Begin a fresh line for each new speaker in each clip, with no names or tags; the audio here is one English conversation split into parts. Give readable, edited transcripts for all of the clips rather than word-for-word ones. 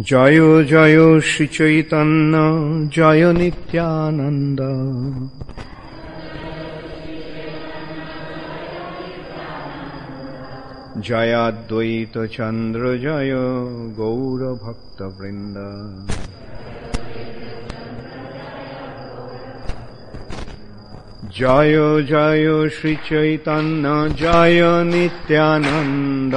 জয় জয় শ্রী চৈতন্য জয় নিত্যানন্দ। জয় অদ্বৈত চন্দ্র জয় গৌর ভক্তবৃন্দ। জয় জয় শ্রী চৈতন্য জয় নিত্যানন্দ।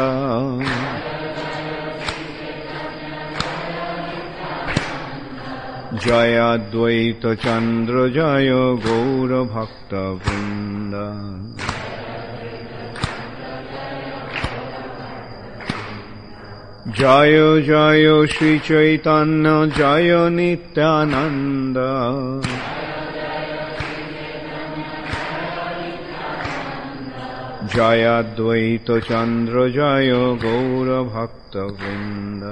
জয় অদ্বৈত চন্দ্র জয় গৌর ভক্তবৃন্দ। জয় জয় শ্রী চৈতন্য জয় নিত্যানন্দ। জয় অদ্বৈত চন্দ্র জয় গৌর ভক্তবৃন্দ।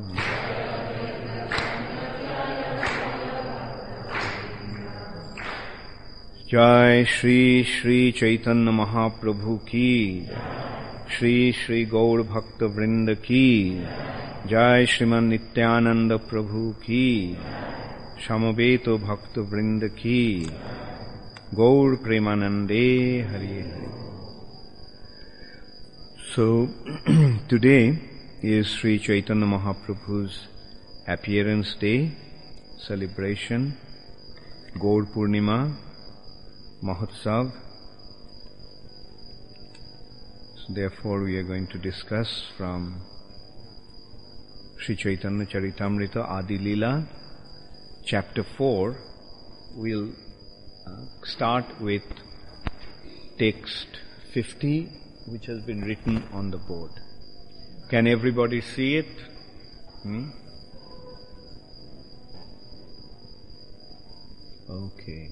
जय श्री श्री चैतन्य महाप्रभु की, श्री श्री गौर भक्त वृंद की, जय श्रीमन नित्यानंद प्रभु की, समवेत भक्त वृंद की, गौर प्रेमानंदे Hari Hari. So today is Sri Chaitanya Mahaprabhu's appearance day celebration, Gaur Purnima Mahotsav. So therefore we are going to discuss from Sri Chaitanya Charitamrita Adi Leela, chapter 4. We'll start with text 50, which has been written on the board. Can everybody see it? Okay.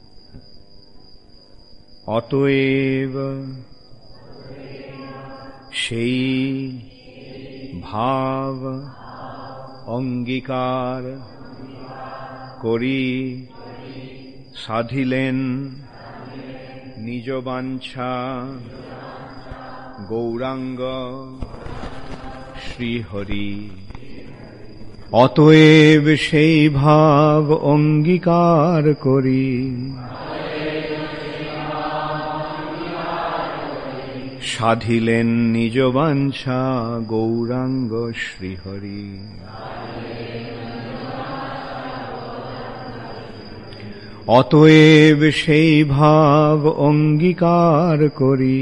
অতএব সেই ভাব অঙ্গীকার করি সাধিলেন নিজ বাঞ্ছা গৌরাঙ্গ শ্রীহরি। অতএব সেই ভাব অঙ্গীকার করি সাধিলেন নিজ বাঞ্ছা গৌরাঙ্গ শ্রীহরি। অতএব সেই ভাব অঙ্গীকার করি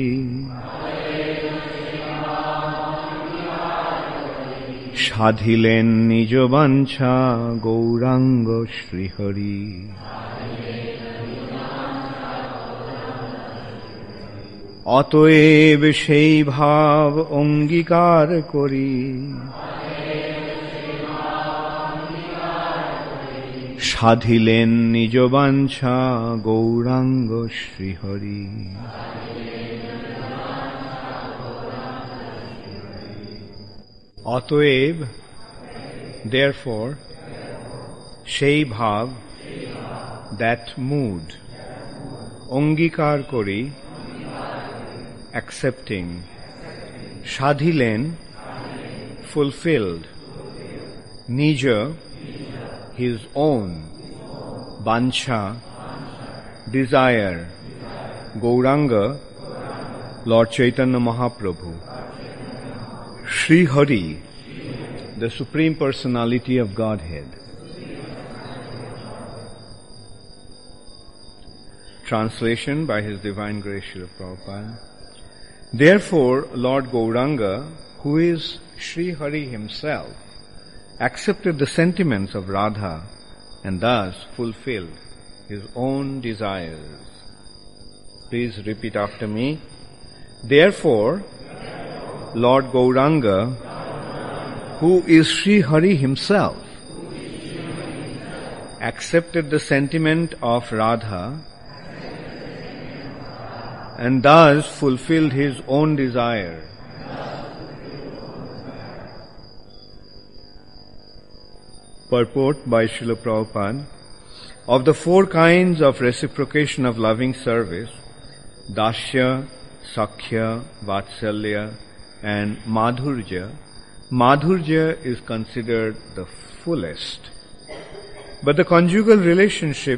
সাধিলেন নিজ বাঞ্ছা গৌরাঙ্গ শ্রীহরি। অতএব সেই ভাব অঙ্গীকার করি সাধিলেন নিজ বাঞ্ছা গৌরাঙ্গ শ্রীহরি। অতএব therefore সেই ভাব that mood অঙ্গীকার করি accepting সাধিলেন fulfilled nija his own bancha desire Gauranga Lord Chaitanya Mahaprabhu Sri Hari the Supreme Personality of Godhead. Translation by His Divine Grace Srila Prabhupada. Therefore, Lord Gauranga, who is Sri Hari himself, accepted the sentiments of Radha and thus fulfilled his own desires. Please repeat after me. Therefore, Lord Gauranga, who is Sri Hari himself, accepted the sentiment of Radha and thus fulfilled his own desire. Purport by Srila Prabhupada. Of the four kinds of reciprocation of loving service, Dasya, Sakhya, Vatsalya and Madhurya, Madhurya is considered the fullest. But the conjugal relationship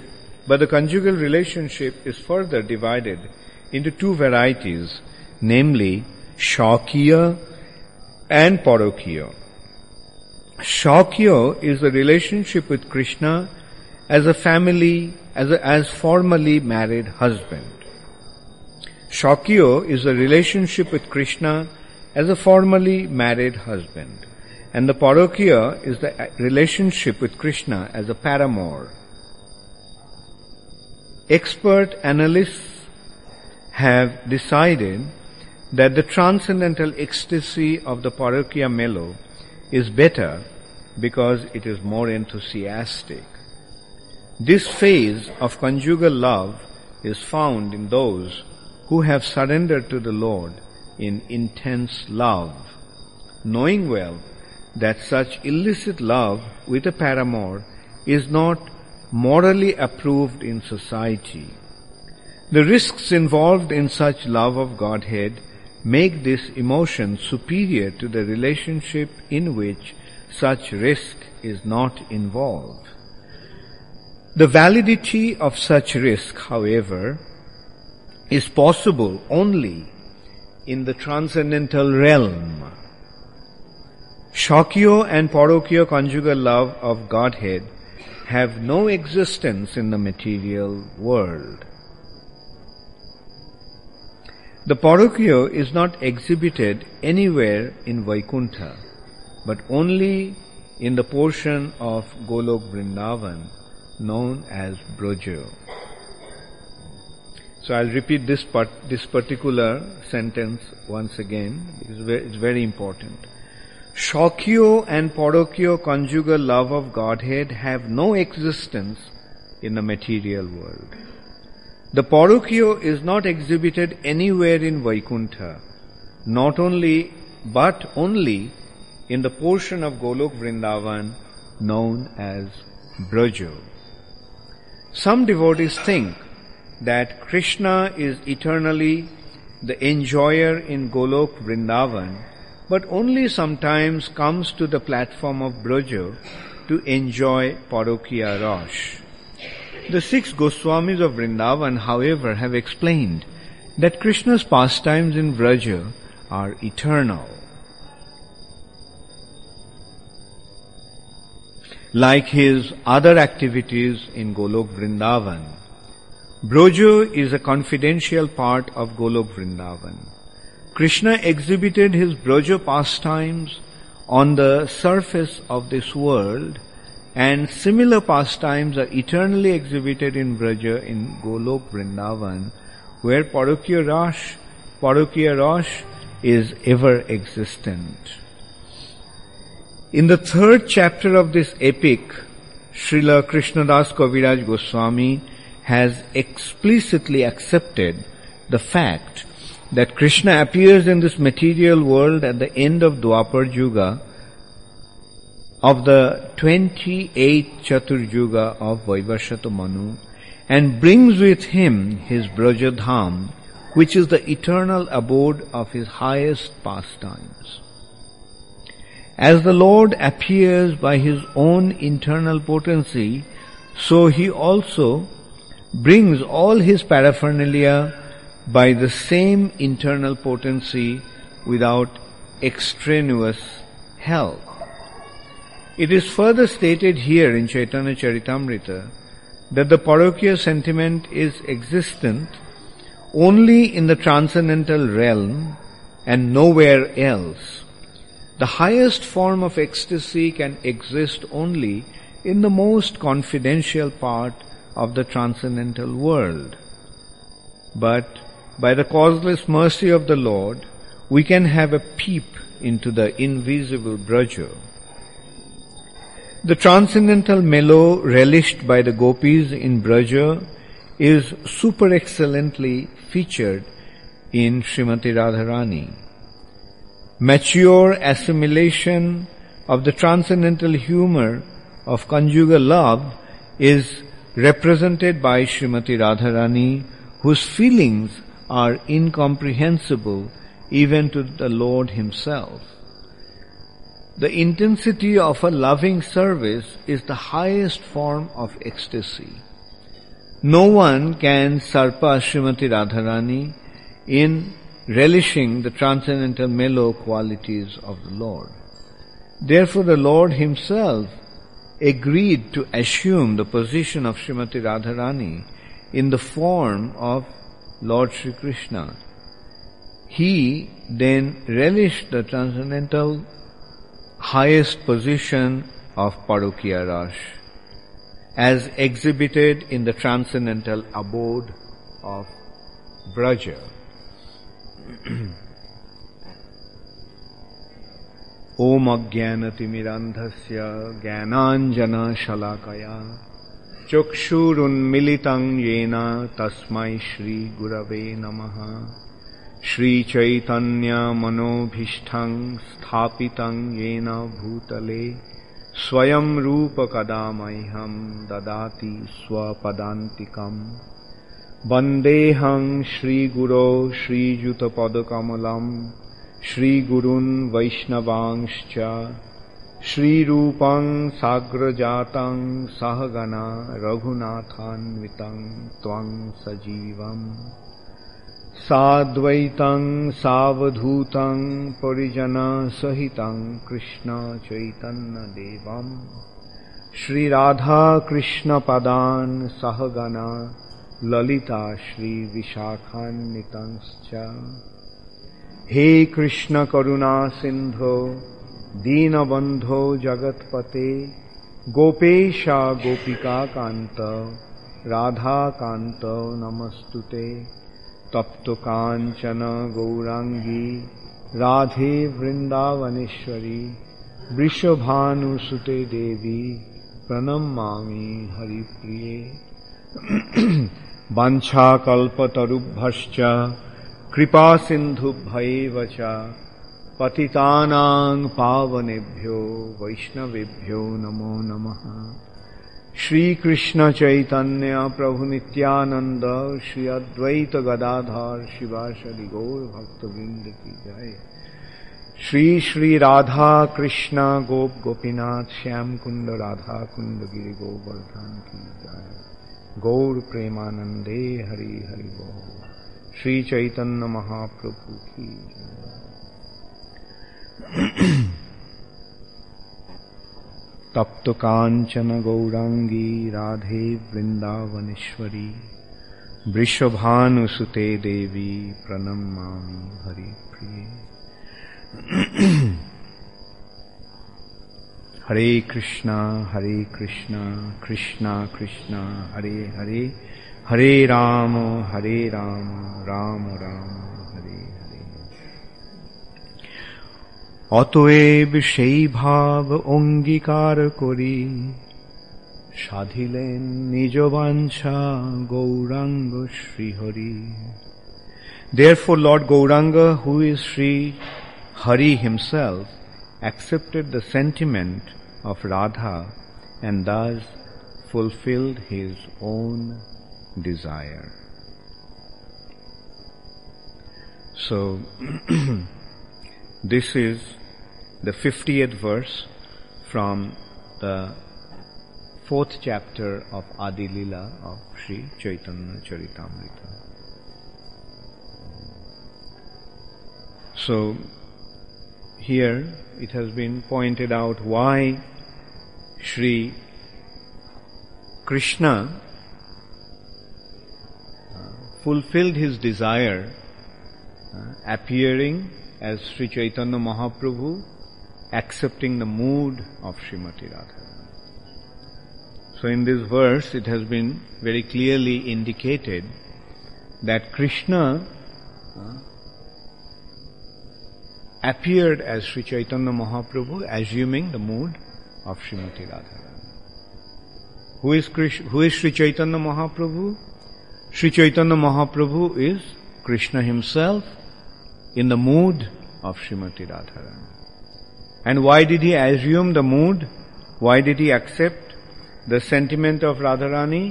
is further divided into two varieties, namely Shakya and Parokya. Shakya is the relationship with Krishna as formerly married husband. Shakya is the relationship with Krishna as a formerly married husband. And the Parokya is the relationship with Krishna as a paramour. Expert analysts have decided that the transcendental ecstasy of the Parokya mellow is better because it is more enthusiastic. This phase of conjugal love is found in those who have surrendered to the Lord in intense love, knowing well that such illicit love with a paramour is not morally approved in society. The risks involved in such love of Godhead make this emotion superior to the relationship in which such risk is not involved. The validity of such risk, however, is possible only in the transcendental realm. Shakya and Parokya conjugal love of Godhead have no existence in the material world. The Parokya is not exhibited anywhere in Vaikuntha, but only in the portion of Golok Vrindavan known as Braja. So I'll repeat this particular sentence once again, because it's very important. Shakya and Parokya conjugal love of Godhead have no existence in the material world. The Parokya is not exhibited anywhere in Vaikuntha, but only in the portion of Golok Vrindavan known as Braja. Some devotees think that Krishna is eternally the enjoyer in Golok Vrindavan, but only sometimes comes to the platform of Braja to enjoy Parokya Rash. The 6 Goswamis of Vrindavan, however, have explained that Krishna's pastimes in Braja are eternal. Like his other activities in Golok Vrindavan, Braja is a confidential part of Golok Vrindavan. Krishna exhibited his Braja pastimes on the surface of this world, and similar pastimes are eternally exhibited in Braja in Golok Vrindavan, where Parokya Rash is ever existent. In the 3rd chapter of this epic, Srila Krishnadas Kaviraj Goswami has explicitly accepted the fact that Krishna appears in this material world at the end of Dwapar Yuga of the 28th Chatur Yuga of Vaivashata Manu and brings with him his Brajadham, which is the eternal abode of his highest pastimes. As the Lord appears by his own internal potency, so he also brings all his paraphernalia by the same internal potency without extraneous help. It is further stated here in Chaitanya Charitamrita that the Parokya sentiment is existent only in the transcendental realm and nowhere else. The highest form of ecstasy can exist only in the most confidential part of the transcendental world. But by the causeless mercy of the Lord, we can have a peep into the invisible Braja. The transcendental mellow relished by the gopis in Braja is super excellently featured in Srimati Radharani. Mature assimilation of the transcendental humor of conjugal love is represented by Srimati Radharani, whose feelings are incomprehensible even to the Lord himself. the intensity of a loving service is the highest form of ecstasy. No one can surpass Srimati Radharani in relishing the transcendental mellow qualities of the Lord. Therefore, the Lord himself agreed to assume the position of Srimati Radharani in the form of Lord Sri Krishna. He then relished the transcendental highest position of Parokiya Ras, as exhibited in the transcendental abode of Braja. Om Ajnanatimirandhasya Jnananjana Shalakaya Chukshurunmilitang Yena Tasmai Shri Gurave Namaha Shri Chaitanya Manobhishthang Sthapitang Yena Bhutale Swayam Rupa Kadamaiham Dadati Swapadantikam Vandehang Shri Guru Shri Juta Padakamalam Shri Gurun Vaishnavangscha Shri Rupang Sagrajatang Sahagana Raghunathanvitang Tvang Sajivam Sadvaitang Savadhutang Parijana Sahitang Krishna Chaitanya Devam Shri Radha Krishna Padan Sahagana Lalita Shri Vishakhanitangscha He Krishna Karuna Sindho Deenabandho Jagatpate Gopesha Gopika Kanta Radha Kanta Namastute Tapto Kanchana Gaurangi Radhe Vrindavaneshwari Vrishabhanu Sute Devi Pranamami Haripriye Vancha Kalpatarubhascha Kripa Sindhubhaivacha Patitanang Pavanebhyo Vaishnavebhyo Namo Namaha Shri Krishna Chaitanya Prabhu Nityananda Shri Advaita Gadadhar Shivashadi Gaur Bhaktavinda Ki Jai Shri Shri Radha Krishna Gop Gopinath Shyam Kunda Radha Kunda Giri Govardhan Ki Jai Gaur Premanande Hari Hari Bol Shri Chaitanya Mahaprabhu Ki Jai Tapto Kanchana Gaurangi Radhe Vrindavaneshwari Vrishabhanu Sute Devi Pranamami Hari Priye Hare Krishna Krishna Krishna Hare Hare Hare Rama Rama Rama অতএব সেই ভাব অঙ্গীকার করি সাধিলেন নিজ বাঞ্ছা Gauranga Shrihari Therefore Lord Gauranga, who is Sri Hari himself, accepted the sentiment of Radha and thus fulfilled his own desire. So this is the 50th verse from the 4th chapter of Adi Lila of Sri Chaitanya Charitamrita. So here it has been pointed out why Sri Krishna fulfilled his desire appearing as Sri Chaitanya Mahaprabhu, accepting the mood of Srimati Radharani. So in this verse it has been very clearly indicated that Krishna appeared as Sri Chaitanya Mahaprabhu, assuming the mood of Srimati Radharani. Who is Sri Chaitanya Mahaprabhu? Sri Chaitanya Mahaprabhu is Krishna himself in the mood of Srimati Radharani. And why did he assume the mood? Why did he accept the sentiment of Radharani?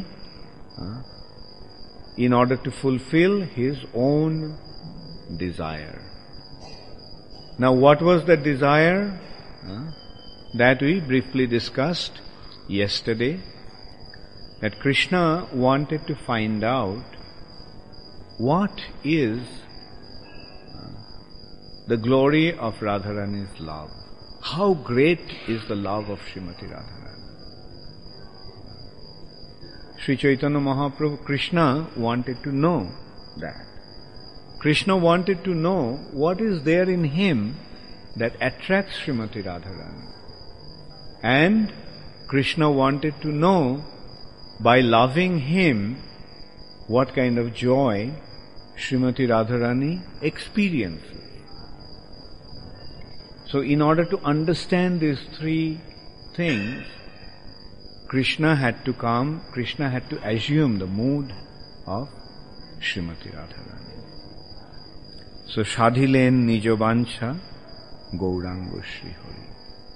In order to fulfill his own desire. Now what was the desire? that we briefly discussed yesterday, that Krishna wanted to find out what is the glory of Radharani's love. How great is the love of Srimati Radharani? Sri Chaitanya Mahaprabhu, Krishna wanted to know that. Krishna wanted to know what is there in him that attracts Srimati Radharani. And Krishna wanted to know, by loving him, what kind of joy Srimati Radharani experiences. So in order to understand these three things, Krishna had to assume the mood of Srimati Radharani. So Shadhilen Nijo Vancha Gaurango Shri Hari.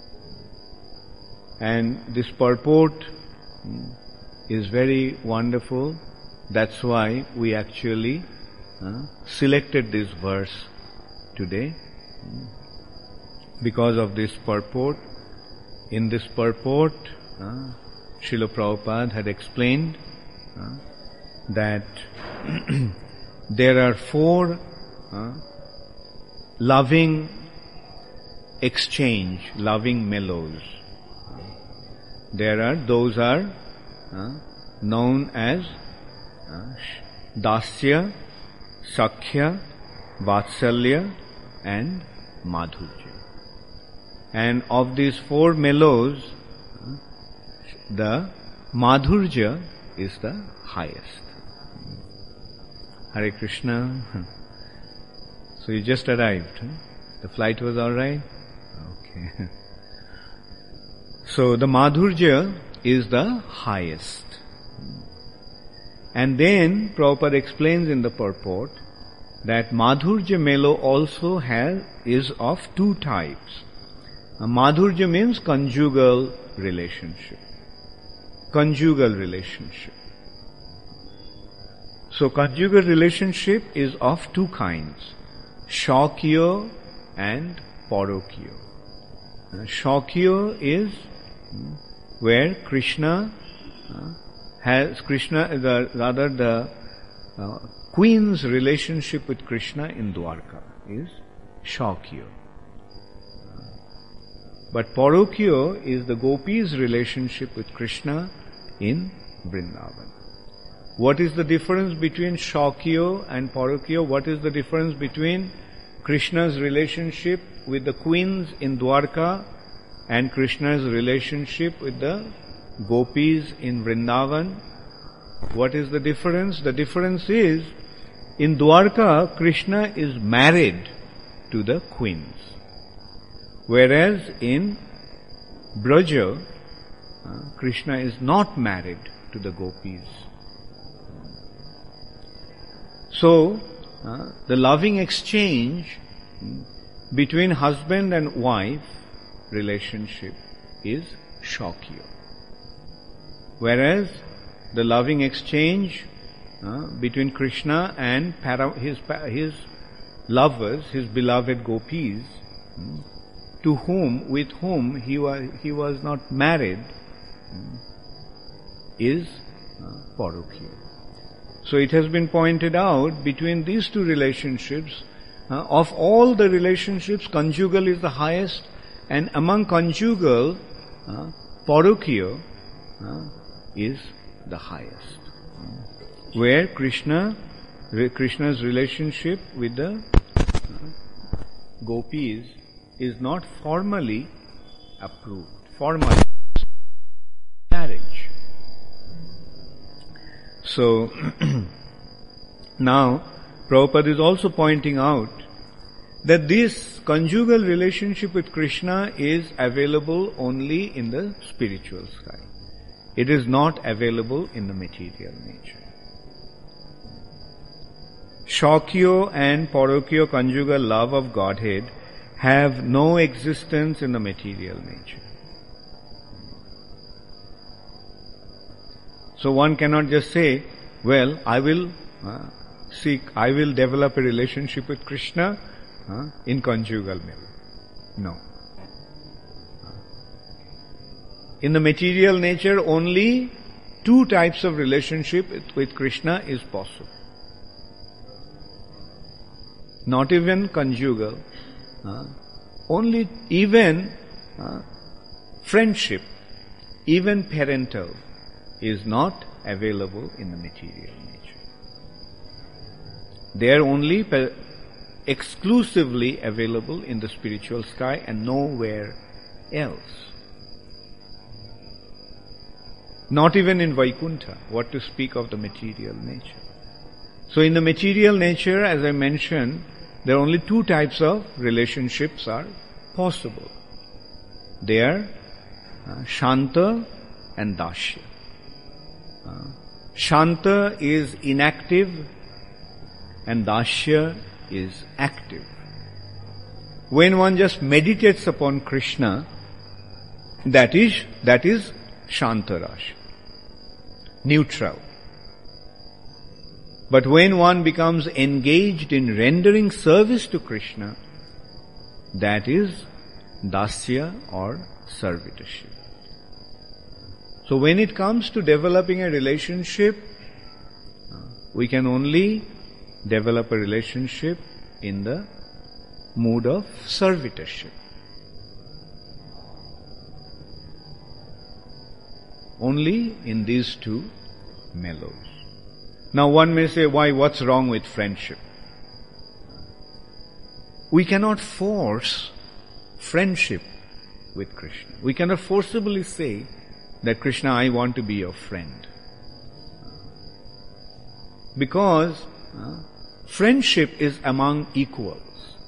And this purport is very wonderful. That's why we actually selected this verse today. Because of this purport. In this purport, Srila Prabhupada had explained that there are four loving exchange, loving mellows. Those are known as Dasya, Sakhya, Vatsalya and Madhurya. And of these four mellows, the Madhurya is the highest. Hare Krishna. So you just arrived. The flight was all right? Okay. So the Madhurya is the highest. And then Prabhupada explains in the purport that Madhurya mellow also is of two types. Madhurya means conjugal relationship. Conjugal relationship. So conjugal relationship is of two kinds, Shakya and Parokya. Shakya is where the queen's relationship with Krishna in Dwarka is Shakya. But Parokya is the gopis' relationship with Krishna in Vrindavan. What is the difference between Shakya and Parokya? What is the difference between Krishna's relationship with the queens in Dwarka and Krishna's relationship with the gopis in Vrindavan? What is the difference? The difference is, in Dwarka, Krishna is married to the queens. Whereas in Braja, Krishna is not married to the gopis. So, the loving exchange between husband and wife relationship is Shakya. Whereas the loving exchange between Krishna and his lovers, his beloved gopis, with whom he was not married, is Parokya. So it has been pointed out, between these two relationships, of all the relationships, conjugal is the highest, and among conjugal, Parokya is the highest. Where Krishna's relationship with the gopis is not formally approved. Formally marriage. So, now, Prabhupada is also pointing out that this conjugal relationship with Krishna is available only in the spiritual side. It is not available in the material nature. Shakya and Parokya conjugal love of Godhead have no existence in the material nature. So one cannot just say, well, I will develop a relationship with Krishna in conjugal marriage. No. In the material nature, only two types of relationship with Krishna is possible. Not even conjugal. Only even friendship, even parental, is not available in the material nature. They are only exclusively available in the spiritual sky and nowhere else. Not even in Vaikuntha, what to speak of the material nature. So in the material nature, as I mentioned, there are only two types of relationships are possible. They are Shanta and Dasya. Shanta is inactive and Dasya is active. When one just meditates upon Krishna, that is Shanta Rasa, neutral. But when one becomes engaged in rendering service to Krishna, that is Dasya or servitorship. So when it comes to developing a relationship, we can only develop a relationship in the mood of servitorship. Only in these two mellows. Now one may say, why, what's wrong with friendship? We cannot force friendship with Krishna. We cannot forcibly say that Krishna, I want to be your friend. Because friendship is among equals.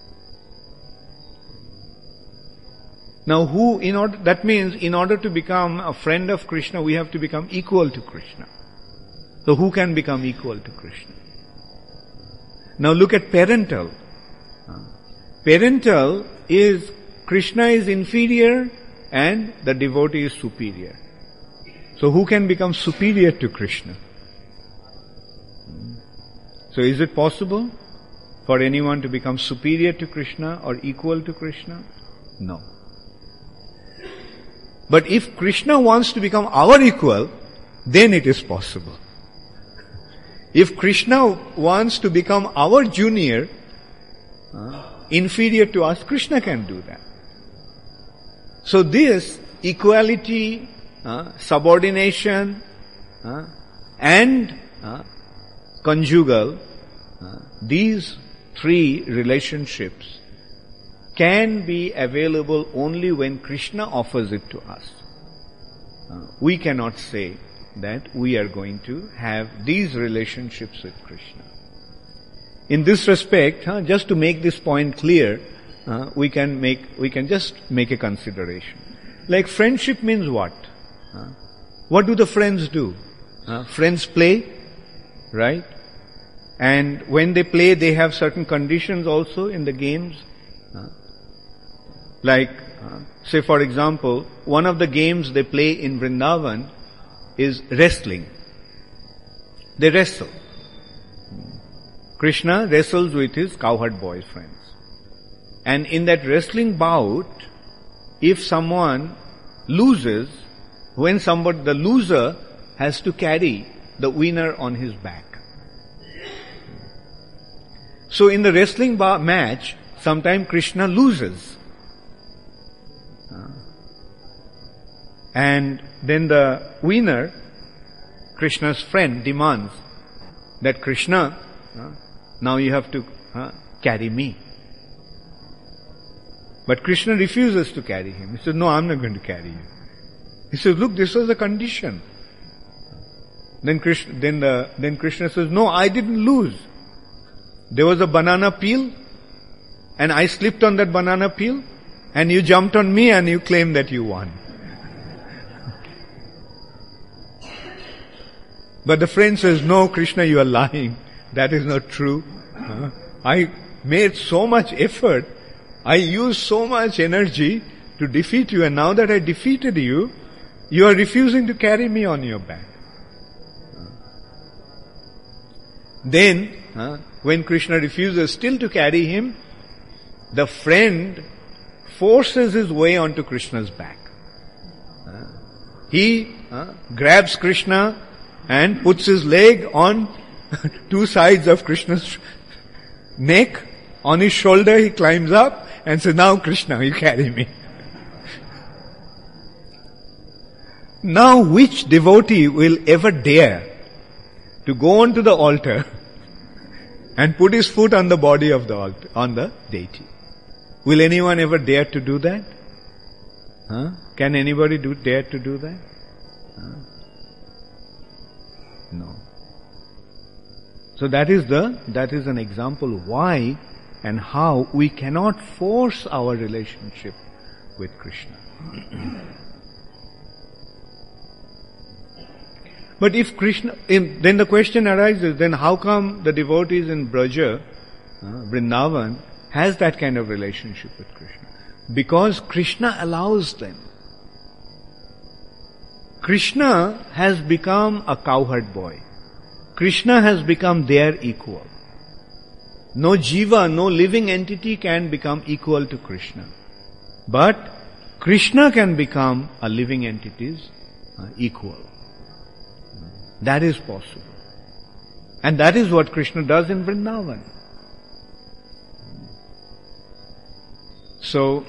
Now that means in order to become a friend of Krishna, we have to become equal to Krishna. So who can become equal to Krishna? Now look at parental. Parental is, Krishna is inferior and the devotee is superior. So who can become superior to Krishna? So is it possible for anyone to become superior to Krishna or equal to Krishna? No. But if Krishna wants to become our equal, then it is possible. If Krishna wants to become our junior, inferior to us, Krishna can do that. So this equality, subordination, and conjugal, these three relationships can be available only when Krishna offers it to us. We cannot say that we are going to have these relationships with Krishna. In this respect, just to make this point clear, we can just make a consideration. Like friendship means what? What do the friends do? Friends play, right? And when they play, they have certain conditions also in the games. Like, say for example, one of the games they play in Vrindavan is wrestling. They wrestle. Krishna wrestles with his cowherd boy friends. And in that wrestling bout, if someone loses, the loser has to carry the winner on his back. So in the wrestling match, sometimes Krishna loses. And then the winner, Krishna's friend, demands that Krishna, now you have to carry me. But Krishna refuses to carry him. He says, no, I'm not going to carry you. He says, look, this was a condition. Then Krishna says, no, I didn't lose. There was a banana peel, and I slipped on that banana peel, and you jumped on me and you claimed that you won. But the friend says, no, Krishna, you are lying. That is not true. I made so much effort. I used so much energy to defeat you, and now that I defeated you, you are refusing to carry me on your back. Then, when Krishna refuses still to carry him, the friend forces his way onto Krishna's back. He grabs Krishna and puts his leg on two sides of Krishna's neck. On his shoulder he climbs up and says, now Krishna, you carry me. Now which devotee will ever dare to go onto the altar and put his foot on the body of the altar, on the deity? Will anyone ever dare to do that? Can anybody dare to do that? No. So that is an example why and how we cannot force our relationship with Krishna. But if Krishna, then the question arises, then how come the devotees in Braja, Vrindavan, has that kind of relationship with Krishna? Because Krishna allows them. Krishna has become a cowherd boy. Krishna has become their equal. No jiva, no living entity can become equal to Krishna. But Krishna can become a living entity's equal. That is possible. And that is what Krishna does in Vrindavan. So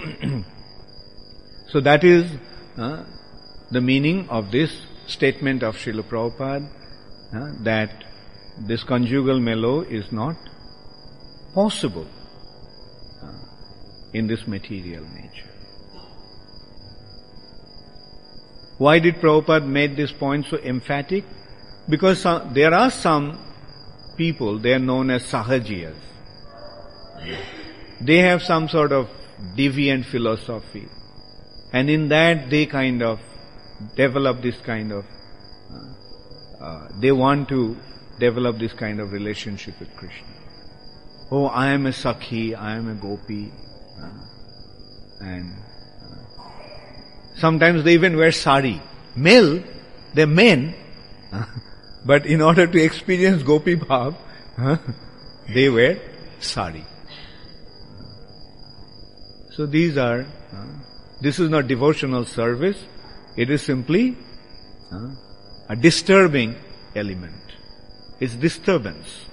that is the meaning of this statement of Srila Prabhupada, that this conjugal mellow is not possible in this material nature. Why did Prabhupada make this point so emphatic? Because there are some people, they are known as Sahajiyas. They have some sort of deviant philosophy. And in that they kind of develop this kind of, they want to develop this kind of relationship with Krishna. Oh, I am a Sakhi, I am a Gopi. And sometimes they even wear sari. Male, they're men. But in order to experience Gopi Bhav, they wear sari. So these are, this is not devotional service, it is simply a disturbing element. It's disturbance.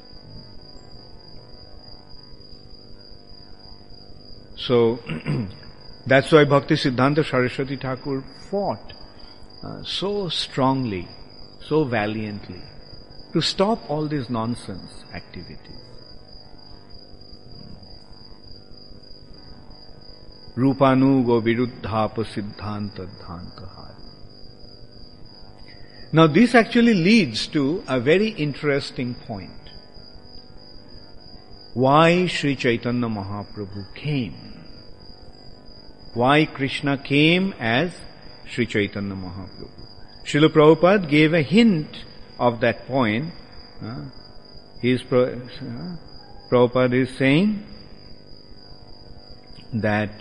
So, that's why Bhakti Siddhanta Saraswati Thakur fought so strongly, so valiantly, to stop all these nonsense activities. Rupanugo viruddhapa siddhanta dhantahari. Now this actually leads to a very interesting point. Why Sri Chaitanya Mahaprabhu came? Why Krishna came as Sri Chaitanya Mahaprabhu? Srila Prabhupada gave a hint of that point. Prabhupada is saying that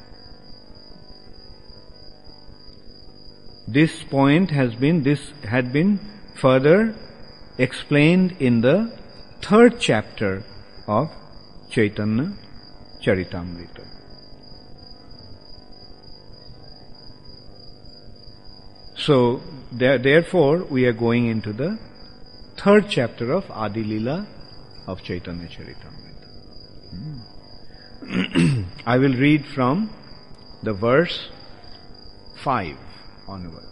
this point had been further explained in the 3rd chapter of Chaitanya Charitamrita. So, therefore, we are going into the 3rd chapter of Adi Lila of Chaitanya Charitamrita. I will read from the verse 5 onwards.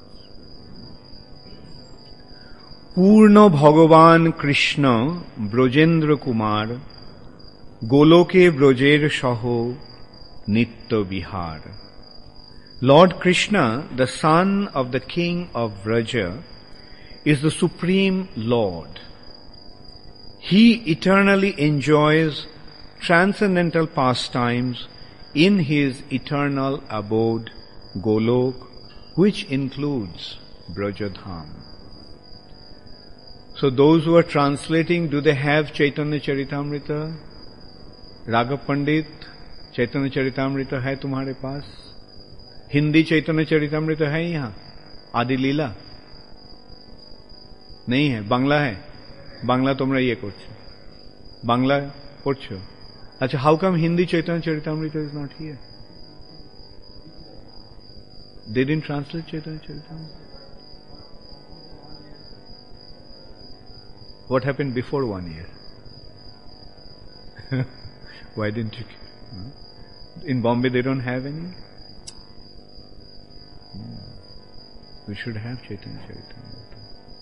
Purna Bhagavan Krishna Brojendra Kumar Goloke Brojer Shaho Nitya Vihar. Lord Krishna, the son of the king of Vraja, is the supreme Lord. He eternally enjoys transcendental pastimes in his eternal abode, Golok, which includes Brajadham. So those who are translating, do they have Chaitanya Charitamrita? Raghav Pandit, Chaitanya Charitamrita hai tumhare paas? Hindi चैतन्य चरितामृत है यहाँ? आदि लीला नहीं है, बांग्ला है. बांग्ला তোমরা ইয়ে করছো, বাংলা পড়ছো. আচ্ছা, how come Hindi Chaitanya Charitamrita is not here? They didn't translate Chaitanya Charitamrita. What happened before 1 year? Why didn't you? In Bombay they don't have any? We should have Chaitanya Charitamrita.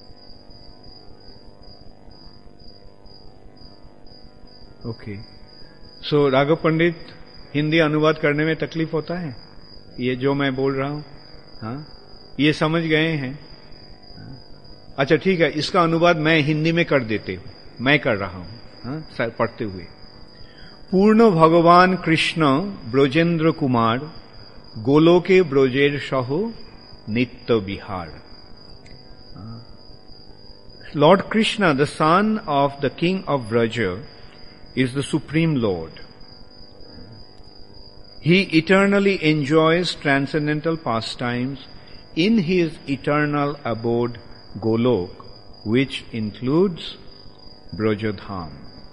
Okay. So Raghav पंडित, हिंदी अनुवाद करने में तकलीफ होता है? ये जो मैं बोल रहा हूं, हाँ, ये समझ गए हैं? अच्छा ठीक है, इसका अनुवाद मैं हिंदी में कर देते हूं, मैं कर रहा हूं, हाँ, पढ़ते हुए। पूर्ण भगवान कृष्ण ब्रजेंद्र कुमार गोलोके ब्रजेर सह नित्य विहार। Lord Krishna, the son of the king of Braja, is the supreme Lord. He eternally enjoys transcendental pastimes in his eternal abode Golok, which includes Brajadham.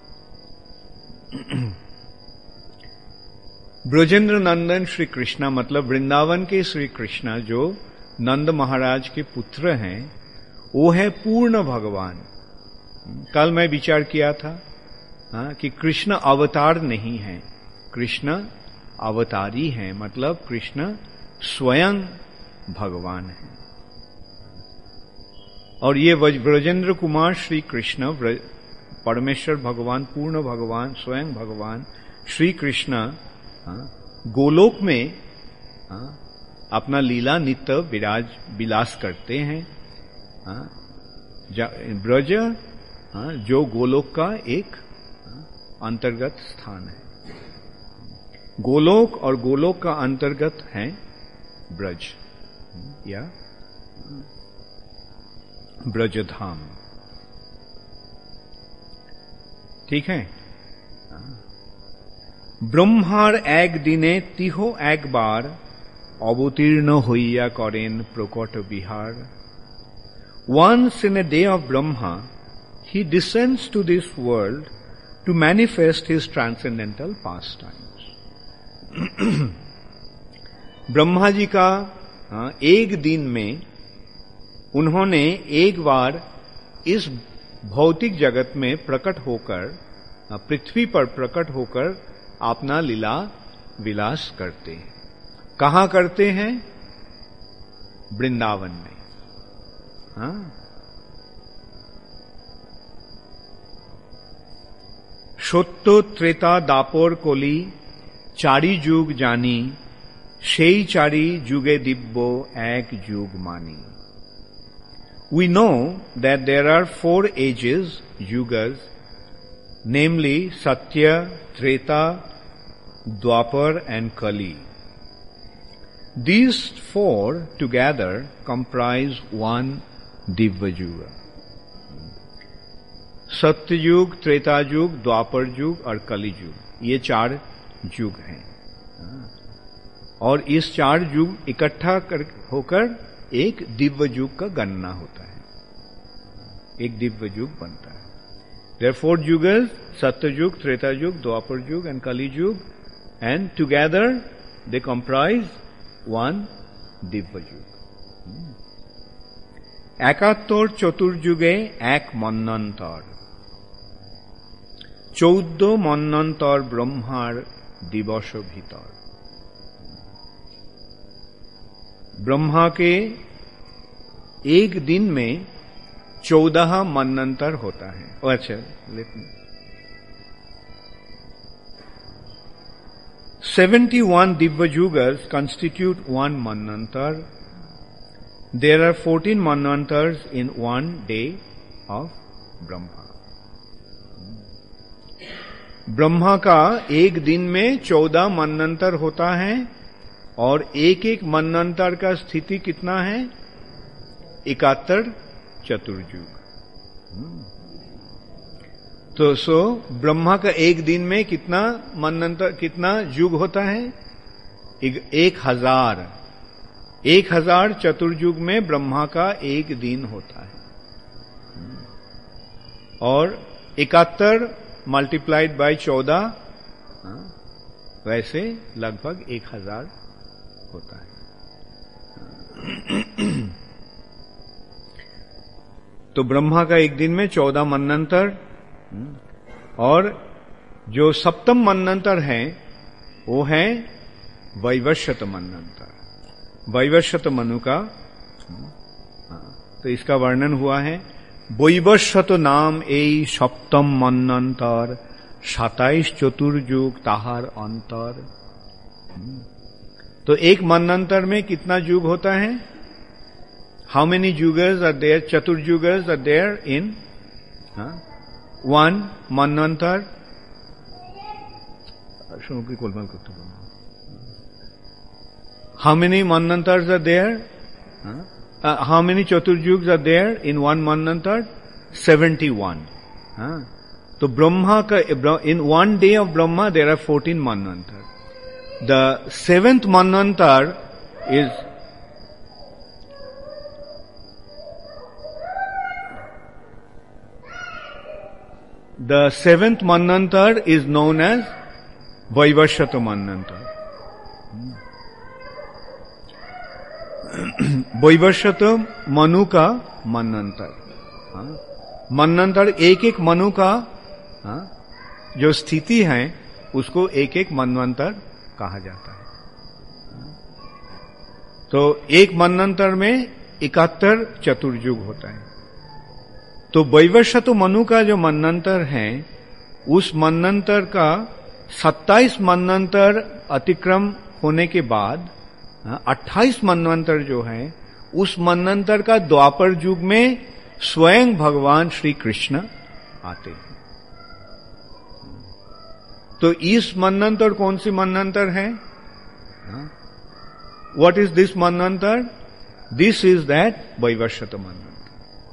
Brajendra नंदन श्री कृष्णा मतलब वृंदावन के श्री कृष्णा जो नंद महाराज के पुत्र हैं, वो है पूर्ण भगवान। कल मैं विचार किया था कि कृष्ण अवतार नहीं है, कृष्ण अवतारी है, मतलब कृष्ण स्वयं भगवान है। और ये ब्रजेंद्र कुमार श्री कृष्ण परमेश्वर भगवान, पूर्ण भगवान, स्वयं भगवान श्री कृष्ण गोलोक में अपना लीला नित्य विलास करते हैं। ब्रज जो गोलोक का एक अंतर्गत स्थान है। गोलोक और गोलोक का अंतर्गत है ब्रज या ब्रजधाम। ठीक है। ब्रह्मार एक दिने तिहो एक बार अवतीर्ण हইয়া करें प्रकट विहार। Once in a day of Brahma, he descends to this world to manifest his transcendental pastimes. Brahma ji का एक दिन में उन्होंने एक बार इस भौतिक जगत में प्रकट होकर, पृथ्वी पर प्रकट होकर अपना लीला विलास करते हैं। कहां करते हैं? वृंदावन में। सत्य त्रेता दापर कली चारि जुग जानी, सेई चारि जुगे दिव्य एक जुग मानी। We know that there are 4 ages, yugas, namely Satya, Treta, Dwapar and Kali. These 4 together comprise one Divya Yuga. सत्य युग, त्रेता युग, द्वापर युग और कली युग, ये 4 युग हैं। और इस 4 युग इकट्ठा होकर एक दिव्य युग का गणना होता है, एक दिव्य युग बनता है। There are 4 yugas, सत्य युग, त्रेता युग, द्वापर युग and कली युग, and together they comprise one Divya युग। 71 चतुर्युगे एक मन्वंतर, 14 मन्वंतर ब्रह्मार दिवस भीतर। ब्रह्मा के एक दिन में 14 मन्वंतर होता है। अच्छा, let me 71 Divya Yugas constitute one Manvantar. There are 14 Manvantars in one day of Brahma. Brahma का एक दिन में 14 मनवंतर होता है और एक एक मनवंतर का स्थिति कितना है? 71 चतुर्युग। तो ब्रह्मा का एक दिन में कितना मनवंतर, कितना युग होता है? 1000 चतुर्युग में ब्रह्मा का एक दिन होता है और 71 मल्टीप्लाइड बाय 14 वैसे लगभग 1000 होता है। तो ब्रह्मा का एक दिन में 14 मन्वंतर, और जो सप्तम मन्वंतर है वो है वैवस्वत मन्वंतर, वैवस्वत मनु का। तो इसका वर्णन हुआ है, वैवस्वत नाम এই सप्तम मन्वंतर 27 चतुर्युग ताहार अंतर। तो एक मन्वंतर में कितना युग होता है? How many yugas are there, chaturyugas are there in one manvantara? How many manvantars are there? How many chaturyugs are there in one manvantar? 71. So Brahma ka, in one day of Brahma there are 14 manvantar. The 7th manvantar is known as Vaivasvata Manvantar. Vaivasvata Manu का मनवंतर, मनवंतर एक एक मनु का जो स्थिति है उसको एक एक मनवंतर कहा जाता है। तो एक मनवंतर में 71 चतुर्युग होता है। तो वैवस्वत मनु का जो मनवंतर है उस मनवंतर का 27 मनवंतर अतिक्रम होने के बाद 28 मनवंतर जो है उस मनवंतर का द्वापर युग में स्वयं भगवान श्री कृष्ण आते हैं। तो इस मनवंतर कौन सी मनवंतर है? What is this manvantara? This is that Vaivasvata manvantara.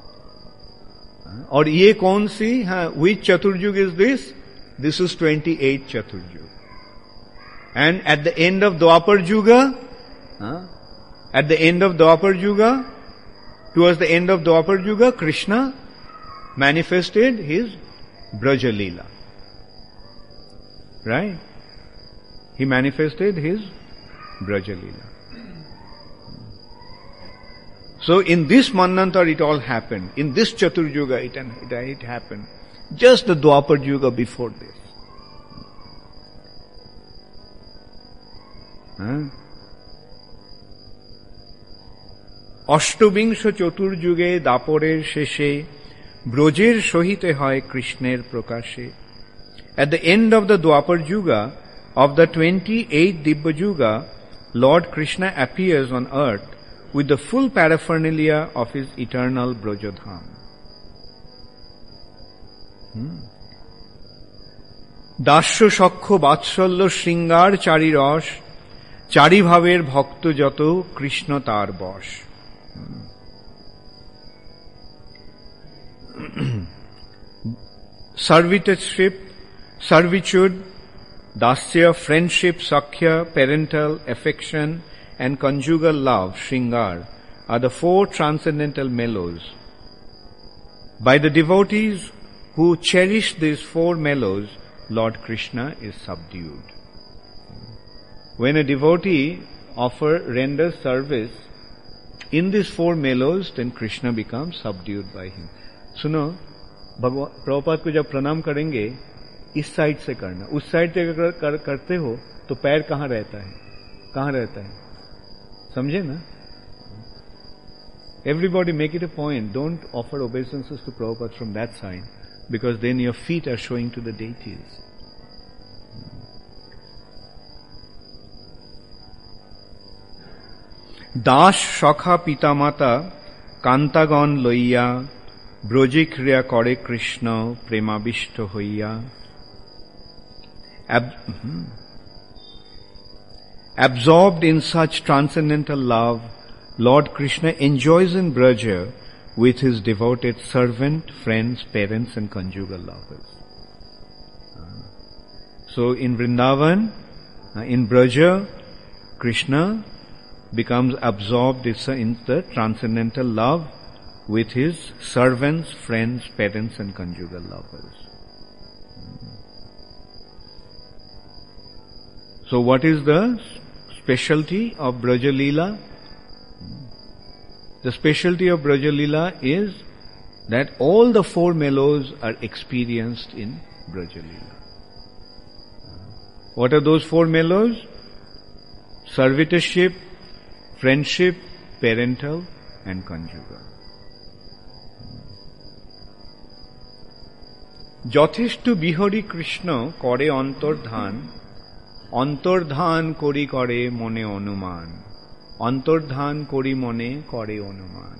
और ये कौन सी, which chaturyuga is this? This is 28 chaturyuga. And at the end of Dvapara yuga, at the end of Dwapar Yuga, towards the end of Dwapar Yuga, Krishna manifested his Braja Leela. Right? He manifested his Braja Leela. So in this Manvantar it all happened. In this Chatur Yuga it happened. Just the Dwapar Yuga before this. অষ্টবিংশ চতুর্যুগে দাপরের শেষে ব্রজের সহিতে হয় কৃষ্ণের প্রকাশে। At the end of the Dwapar Yuga, of the 28th Dibya Yuga, Lord Krishna appears on earth with the full paraphernalia of his eternal Brajadham. দাস্য সখ্য বাৎসল্য শৃঙ্গার চারি রস, চারি ভাবের ভক্ত যত কৃষ্ণ তার বশ। Servitude, dasya, friendship, sakhya, parental affection, and conjugal love, shringar, are the 4 transcendental mellows. By the devotees who cherish these 4 mellows, Lord Krishna is subdued. When a devotee renders service in these 4 mellows, then Krishna becomes subdued by him. सुनो, प्रभुपाद को जब प्रणाम करेंगे इस side से करना, उस side से अगर करते हो तो पैर कहाँ रहता है, कहाँ रहता है, समझे ना? Everybody make it a point, don't offer obeisances to Prabhupada from that side, because then your feet are showing to the deities. Das সখা পিতা মাতা কান্তাগণ লইয়া ব্রজে ক্রিয়া করে কৃষ্ণ প্রেমাবিষ্ট হইয়া। Absorbed in such transcendental love, Lord Krishna enjoys in Braja with his devoted servant, friends, parents and conjugal lovers. So in Vrindavan, in Braja, Krishna becomes absorbed in the transcendental love with his servants, friends, parents and conjugal lovers. So what is the specialty of Braja Leela? The specialty of Braja Leela is that all the four mellows are experienced in Braja Leela. What are those four mellows? Servitorship, friendship, parental, and conjugal. যথেষ্ট বিহরি কৃষ্ণ করে অন্তর্ধান, অন্তর্ধান করি করে মনে অনুমান, অন্তর্ধান করি মনে করে অনুমান.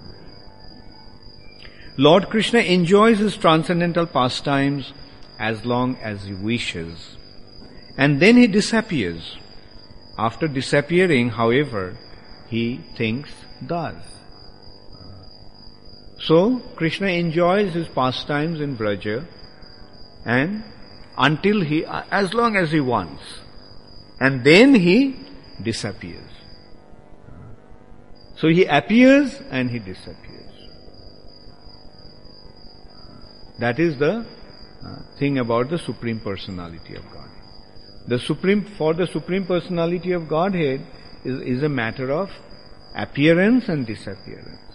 Lord Krishna enjoys his transcendental pastimes as long as he wishes, and then he disappears. After disappearing, however, he thinks thus. So, Krishna enjoys his pastimes in Braja, and until as long as he wants, and then he disappears. So he appears and he disappears. That is the thing about the Supreme Personality of Godhead. For the Supreme Personality of Godhead is a matter of appearance and disappearance.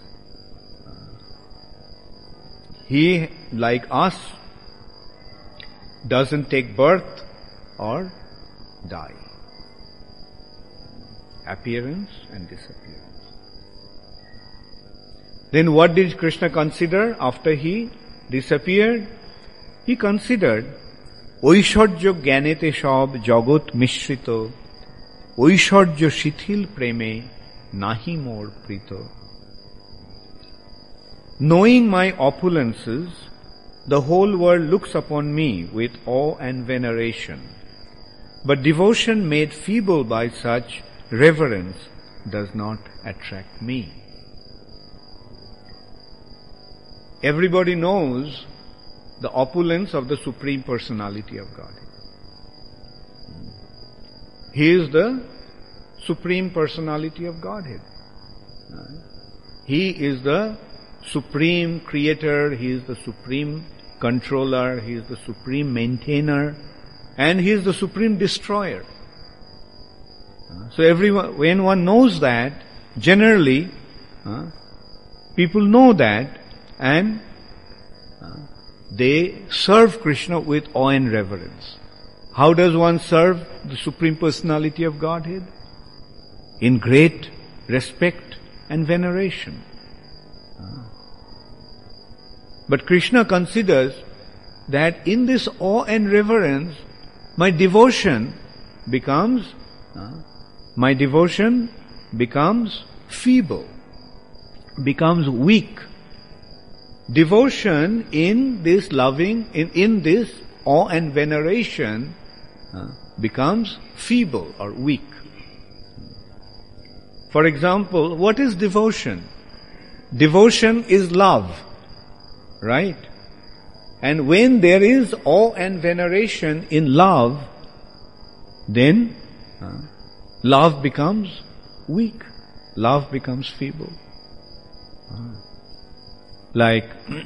He, like us, doesn't take birth or die. Appearance and disappearance. Then what did Krishna consider after he disappeared? He considered ঐশ্বর্য জ্ঞানেতে সব জগৎ মিশ্রিত, ঐশ্বর্য শিথিল প্রেমে নাহি মোর প্রীত. Knowing my opulences, the whole world looks upon me with awe and veneration, but devotion made feeble by such reverence does not attract me. Everybody knows the opulence of the Supreme Personality of Godhead. He is the Supreme Personality of Godhead. He is the Supreme Creator, He is the Supreme Controller, He is the Supreme Maintainer, and He is the Supreme Destroyer. So when one knows that, generally, people know that, and they serve Krishna with awe and reverence. How does one serve the Supreme Personality of Godhead? In great respect and veneration. But Krishna considers that in this awe and reverence, my devotion becomes feeble, becomes weak. Devotion in this loving, in this awe and veneration becomes feeble or weak. For example, what is devotion? Devotion is love, right? And when there is awe and veneration in love, then love becomes weak. Love becomes feeble. Like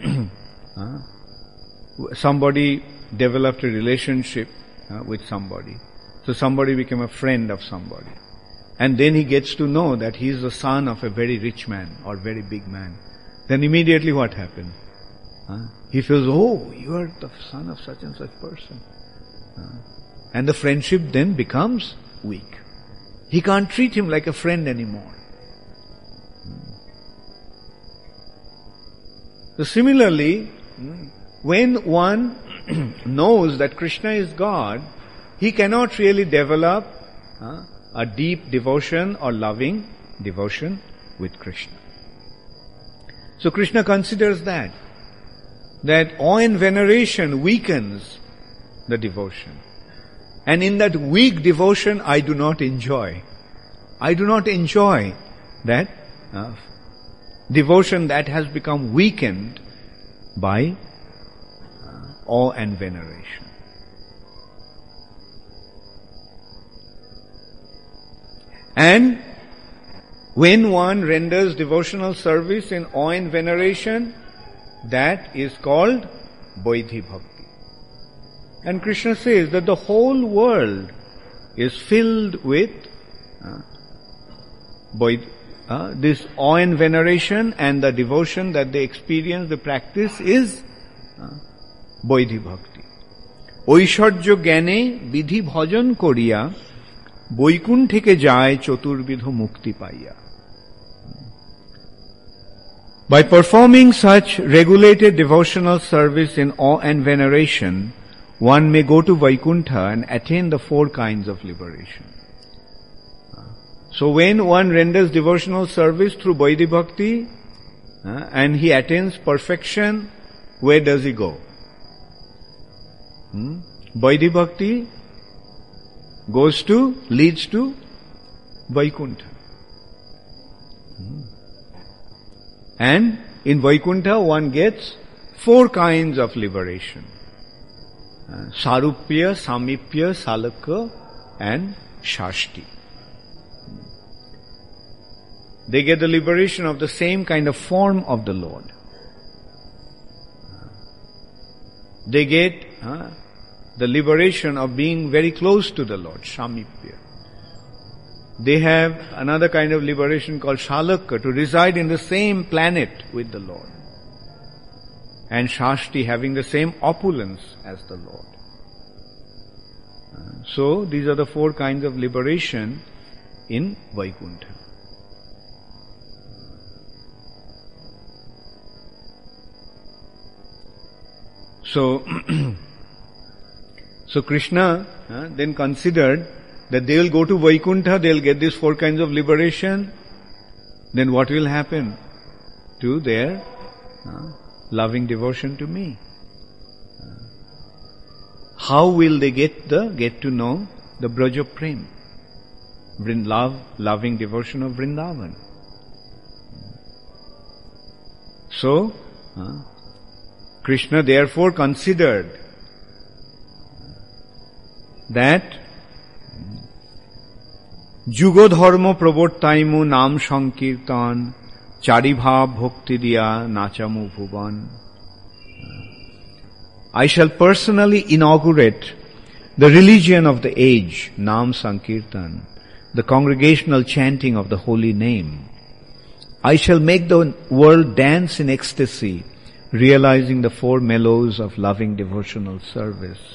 somebody developed a relationship with somebody. So somebody became a friend of somebody. And then he gets to know that he is the son of a very rich man or very big man. Then immediately what happens? He feels, oh, you are the son of such and such person. And the friendship then becomes weak. He can't treat him like a friend anymore. So similarly, when one knows that Krishna is God, he cannot really develop a deep devotion or loving devotion with Krishna. So Krishna considers that awe and veneration weakens the devotion. And in that weak devotion, I do not enjoy. I do not enjoy that devotion that has become weakened by awe and veneration. And when one renders devotional service in awe and veneration, that is called Vaidhi Bhakti. And Krishna says that the whole world is filled with this awe and veneration and the devotion that they experience, the practice is Vaidhi Bhakti. ঐশ্বর্য জ্ঞানে বিধি ভজন করিয়া বৈকুণ্ঠে যায় চতুর্বিধ মুক্তি পাইয়া. By performing such regulated devotional service in awe and veneration, one may go to Vaikuntha and attain the 4 kinds of liberation. So when one renders devotional service through Vaidhi Bhakti and he attains perfection, where does he go? Vaidhi Bhakti leads to Vaikuntha. And in Vaikuntha one gets 4 kinds of liberation. Sarupya, Samipya, Salakya and Shashti. They get the liberation of the same kind of form of the Lord. They get the liberation of being very close to the Lord, Samipya. They have another kind of liberation called Shalakya, to reside in the same planet with the Lord. And Shashti, having the same opulence as the Lord. So, these are the 4 kinds of liberation in Vaikuntha. So Krishna then considered that they will go to Vaikuntha, they will get these 4 kinds of liberation. Then what will happen to their loving devotion to me? How will they get to know the Braja Prem, loving devotion of Vrindavan? So, Krishna therefore considered that যুগ ধর্ম প্রবর্তাইমু নাম সংকীর্তন চারিভাব ভক্তি দিয়া নাচামু ভুবন. I shall personally inaugurate the religion of the age, Nam Sankirtan, the congregational chanting of the holy name. I shall make the world dance in ecstasy, realizing the 4 mellows of loving devotional service.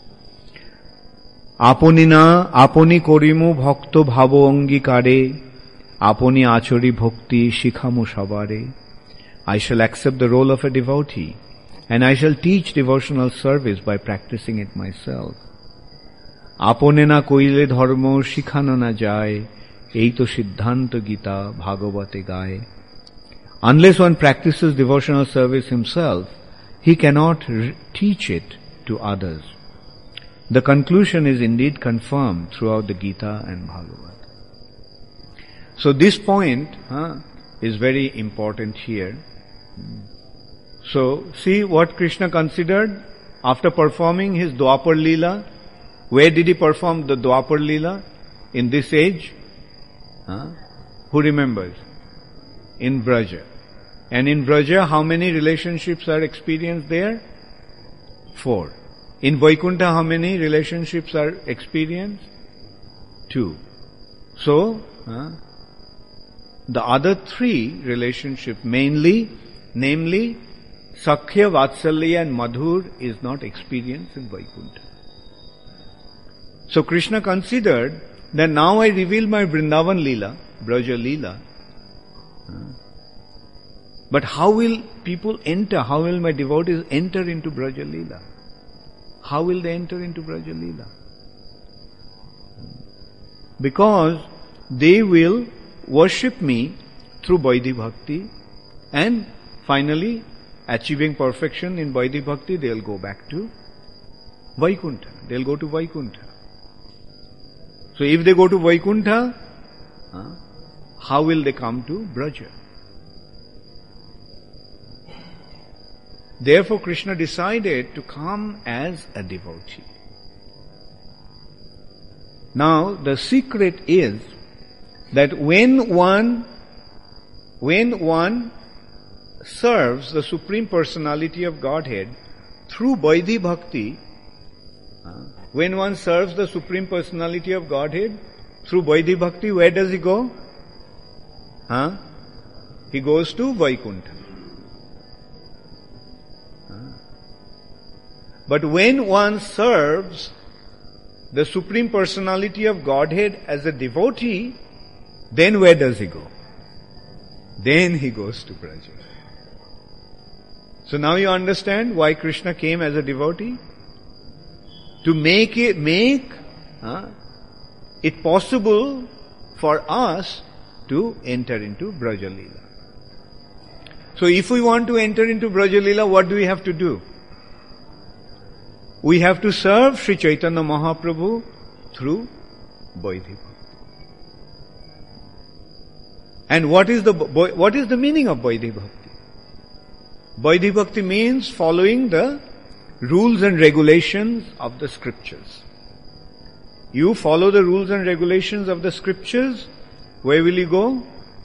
আপনি না আপনি করিমু ভক্ত ভাব অঙ্গীকারে আপনি আচরি ভক্তি শিখামু সবারে. I shall accept the role of a devotee and I shall teach devotional service by practicing it myself. আপনি না কইলে ধর্ম শিখানো না যায় এই তো সিদ্ধান্ত গীতা ভাগবতে গায়. Unless one practices devotional service himself, he cannot teach it to others. The conclusion is indeed confirmed throughout the Gita and Bhagavad. So this point is very important here. So see what Krishna considered after performing his Dwapar Leela. Where did he perform the Dwapar Leela? In this age? Who remembers? In Braja. And in Braja, how many relationships are experienced there? 4. In Vaikuntha, how many relationships are experienced? 2. So, the other 3 relationships mainly, namely Sakhya, Vatsalya and Madhur, is not experienced in Vaikuntha. So Krishna considered that now I reveal my Vrindavan Leela, Braja Leela, but how will people enter, how will my devotees enter into Braja Leela? How will they enter into Braja Leela? Because they will worship me through Vaidhi Bhakti and finally achieving perfection in Vaidhi Bhakti, they will go back to Vaikuntha. They will go to Vaikuntha. So if they go to Vaikuntha, how will they come to Braja? Therefore Krishna decided to come as a devotee. Now the secret is that when one serves the Supreme Personality of Godhead through Vaidhi Bhakti, when one serves the Supreme Personality of Godhead through Vaidhi Bhakti, where does he go? He goes to Vaikuntha. But when one serves the Supreme Personality of Godhead as a devotee, then where does he go? Then he goes to Braja. So now you understand why Krishna came as a devotee? To make it possible for us to enter into Braja Leela. So if we want to enter into Braja Leela, what do we have to do? We have to serve Sri Chaitanya Mahaprabhu through Vaidhi Bhakti. And what is the meaning of Vaidhi Bhakti? Vaidhi Bhakti means following the rules and regulations of the scriptures. You follow the rules and regulations of the scriptures, where will you go?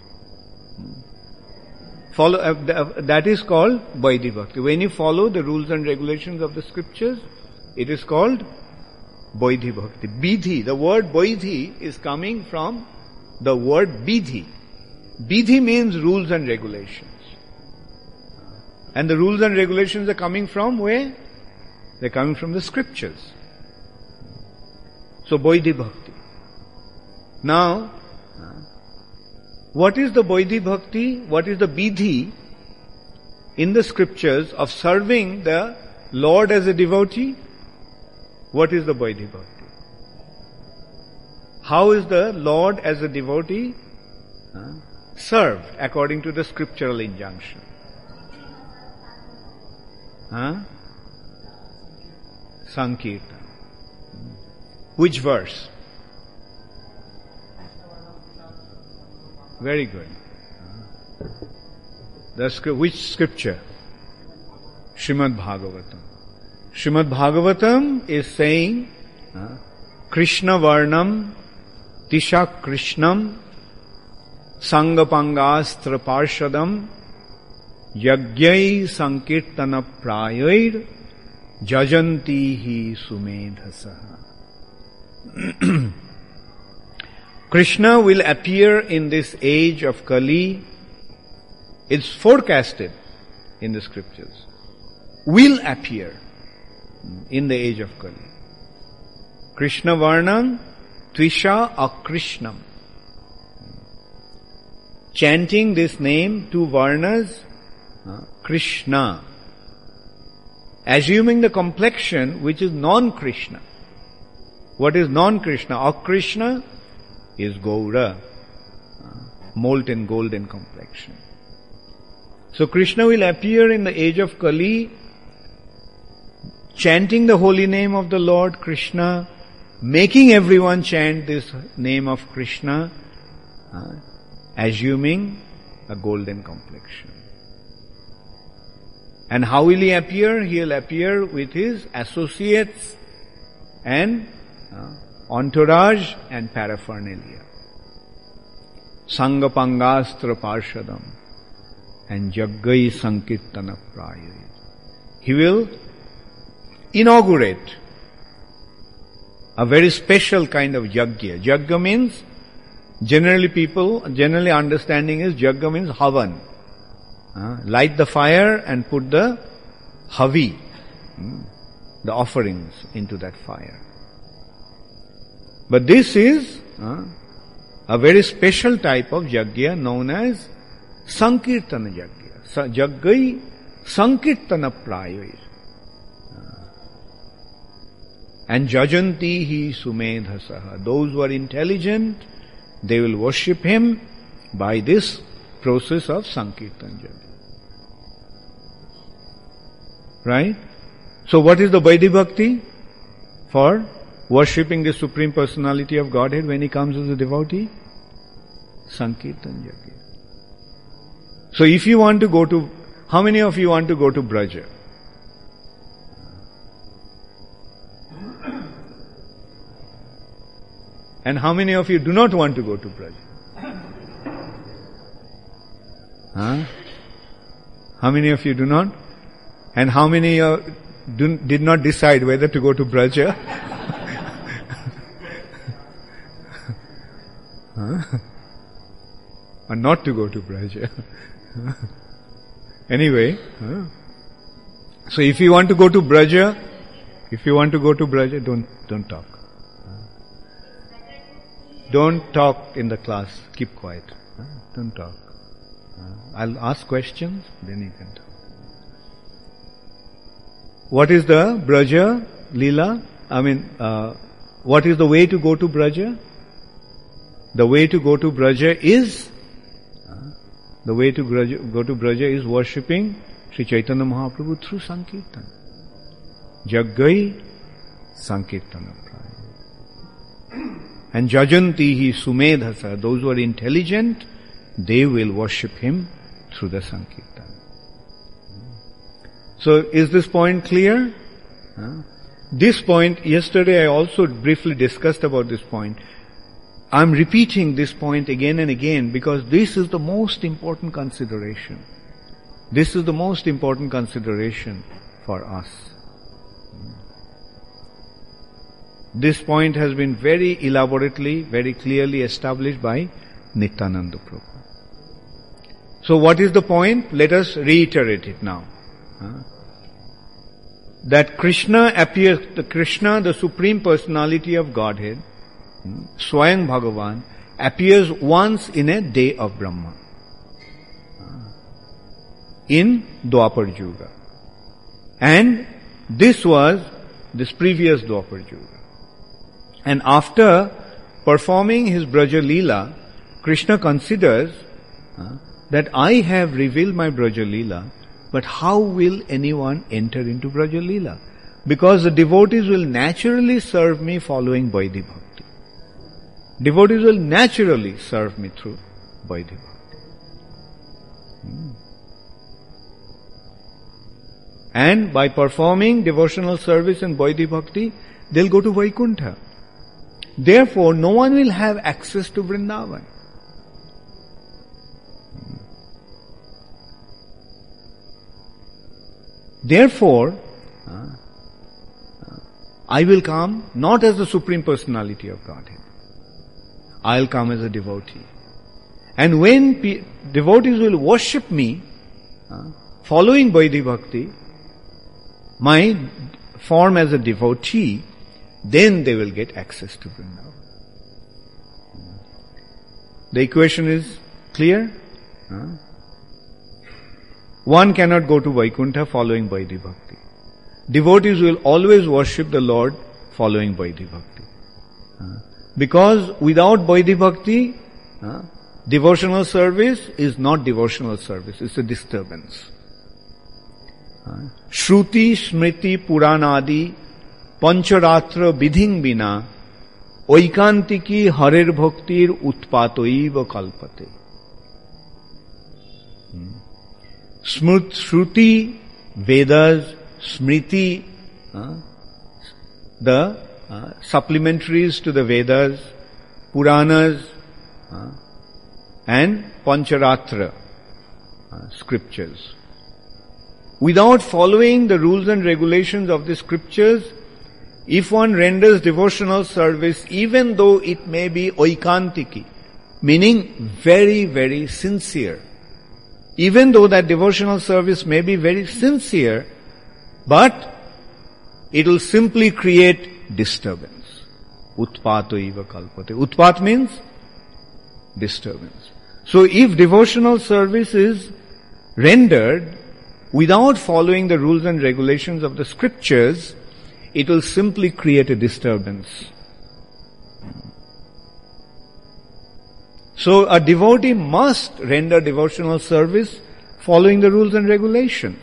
That is called Vaidhi Bhakti. When you follow the rules and regulations of the scriptures, it is called Vaidhi Bhakti. Bidhi, the word Vaidhi is coming from the word Bidhi. Bidhi means rules and regulations. And the rules and regulations are coming from where? They're coming from the scriptures. So Vaidhi Bhakti. Now, what is the Vaidhi Bhakti? What is the Bidhi in the scriptures of serving the Lord as a devotee? What is the Vaidhi Bhakti? How is the Lord as a devotee served according to the scriptural injunction? Sankirtan. Which verse? Very good. Which scripture? Srimad Bhagavatam. Srimad Bhagavatam is saying Krishna Varnam Tisha Krishnam Sangapangastra Parshadam Yagyai Sankirtana Prayair Jajantihi Sumedhasaha. Krishna will appear in this age of Kali. It's forecasted in the scriptures. Will appear in the age of Kali. Krishna Varnam Tvisha Akrishnam. Chanting this name, two Varnas, Krishna. Assuming the complexion which is non-Krishna. What is non-Krishna? Akrishna is Gaura, molten golden complexion. So Krishna will appear in the age of Kali, chanting the holy name of the Lord Krishna, making everyone chant this name of Krishna, assuming a golden complexion. And how will he appear? He will appear with his associates and entourage and paraphernalia. Sangapangastra Parshadam and Jaggai Sankirtana Prayayir. He will inaugurate a very special kind of yajna. Yajna means, generally understanding is yajna means havan. Light the fire and put the havi, the offerings into that fire. But this is a very special type of yajna known as Sankirtana yajna. Jaggai Sankirtana Prayayir. And Jajantihi Sumedhasaha. Those who are intelligent, they will worship him by this process of Sankirtan yajna. Right? So what is the Vaidhi Bhakti? For worshipping the Supreme Personality of Godhead when he comes as a devotee? Sankirtan yajna. So if you want to go to, how many of you want to go to Braja? And how many of you do not want to go to Braja? How many of you do not? And how many did not decide whether to go to Braja? or not to go to Braja. Anyway, so if you want to go to Braja, don't talk. Don't talk in the class. Keep quiet. Don't talk. I'll ask questions, then you can talk. What is the Braja Leela? What is the way to go to Braja? The way to go to Braja is worshipping Sri Chaitanya Mahaprabhu through Sankirtan. Jaggai Sankirtana Praya. And Jajantihi Sumedhasa, those who are intelligent, they will worship him through the Sankirtan. So, is this point clear? This point, yesterday I also briefly discussed about this point. I'm repeating this point again and again because this is the most important consideration. This is the most important consideration for us. This point has been very elaborately, very clearly established by Nityananda Prabhu. So what is the point? Let us reiterate it now. That Krishna appears, the Supreme Personality of Godhead, Swayam Bhagavan, appears once in a day of Brahma. In Dwapar Yuga. And this was this previous Dwapar Yuga. And after performing his Braja Leela, Krishna considers that I have revealed my Braja Leela, but how will anyone enter into Braja Leela? Because the devotees will naturally serve me following Vaidhi Bhakti. Devotees will naturally serve me through Vaidhi Bhakti. And by performing devotional service in Vaidhi Bhakti, they'll go to Vaikuntha. Therefore, no one will have access to Vrindavan. Therefore, I will come not as the Supreme Personality of Godhead. I'll come as a devotee. And when devotees will worship me, following Vaidhi Bhakti, my form as a devotee, then they will get access to Vrindavan. The equation is clear? One cannot go to Vaikuntha following Vaidhi Bhakti. Devotees will always worship the Lord following Vaidhi Bhakti. Because without Vaidhi Bhakti, devotional service is not devotional service, it's a disturbance. Shruti, Smriti, Puranadi, Pancharatra vidhing bina, oikantiki harer bhaktir utpatoiva kalpate. Shruti, Vedas, Smriti, the supplementaries to the Vedas, Puranas, and Pancharatra, scriptures. Without following the rules and regulations of the scriptures, if one renders devotional service, even though it may be oikantiki, meaning very, very sincere, even though that devotional service may be very sincere, but it will simply create disturbance. Utpato iva kalpate. Utpat means disturbance. So if devotional service is rendered without following the rules and regulations of the scriptures, it will simply create a disturbance. So a devotee must render devotional service following the rules and regulations.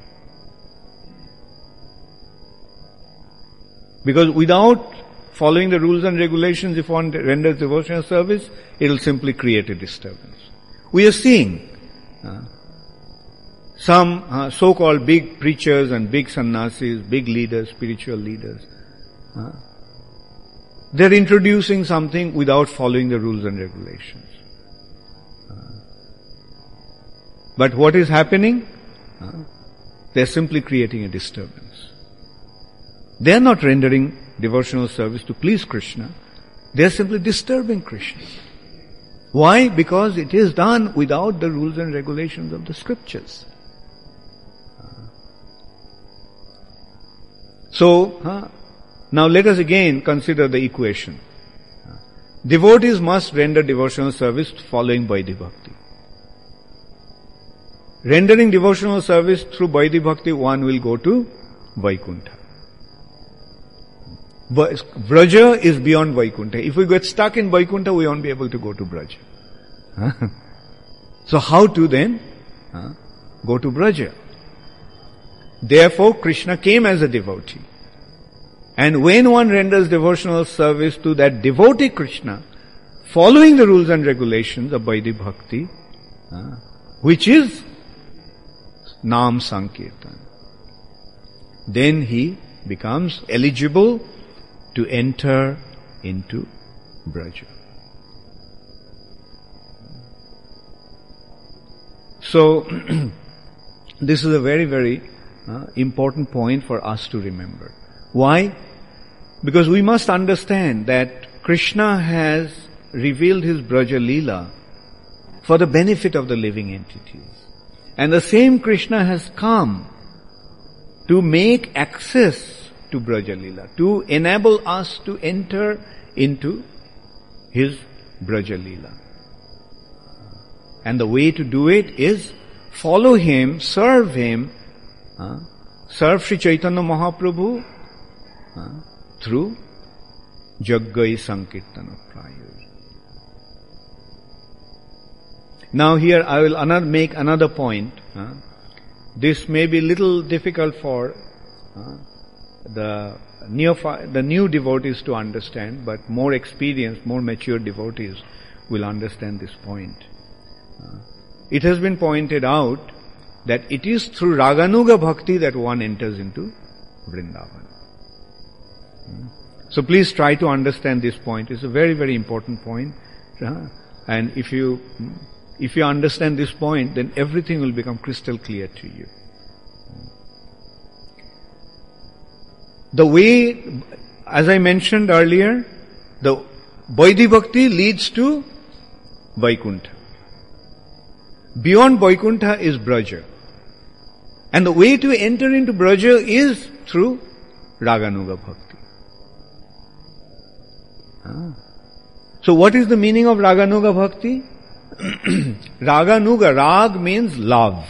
Because without following the rules and regulations, if one renders devotional service, it will simply create a disturbance. We are seeing some so-called big preachers and big sannyasis, big leaders, spiritual leaders. They're introducing something without following the rules and regulations. But what is happening? They're simply creating a disturbance. They're not rendering devotional service to please Krishna. They're simply disturbing Krishna. Why? Because it is done without the rules and regulations of the scriptures. So, now let us again consider the equation. Devotees must render devotional service following Vaidhi Bhakti. Rendering devotional service through Vaidhi Bhakti, one will go to Vaikuntha. Braja is beyond Vaikuntha. If we get stuck in Vaikuntha, we won't be able to go to Braja. So how to then go to Braja? Therefore, Krishna came as a devotee. And when one renders devotional service to that devotee Krishna, following the rules and regulations of Vaidhi Bhakti, which is Nam Sankirtan, then he becomes eligible to enter into Braja. So, this is a very, very important point for us to remember. Why? Because we must understand that Krishna has revealed his Braja Leela for the benefit of the living entities. And the same Krishna has come to make access to Braja Leela, to enable us to enter into his Braja Leela. And the way to do it is follow him, serve Sri Chaitanya Mahaprabhu through Jaggai Sankirtana Prayur. Now here I will make another point. This may be little difficult for the new devotees to understand, but more experienced, more mature devotees will understand this point. It has been pointed out that it is through Raganuga Bhakti that one enters into Vrindavan. So please try to understand this point. It's a very, very important point. And if you understand this point, then everything will become crystal clear to you. The way, as I mentioned earlier, the Vaidhi Bhakti leads to Vaikuntha. Beyond Vaikuntha is Braja. And the way to enter into Braja is through Raganuga Bhakti. So what is the meaning of Raganuga Bhakti? Raganuga, Rag means love.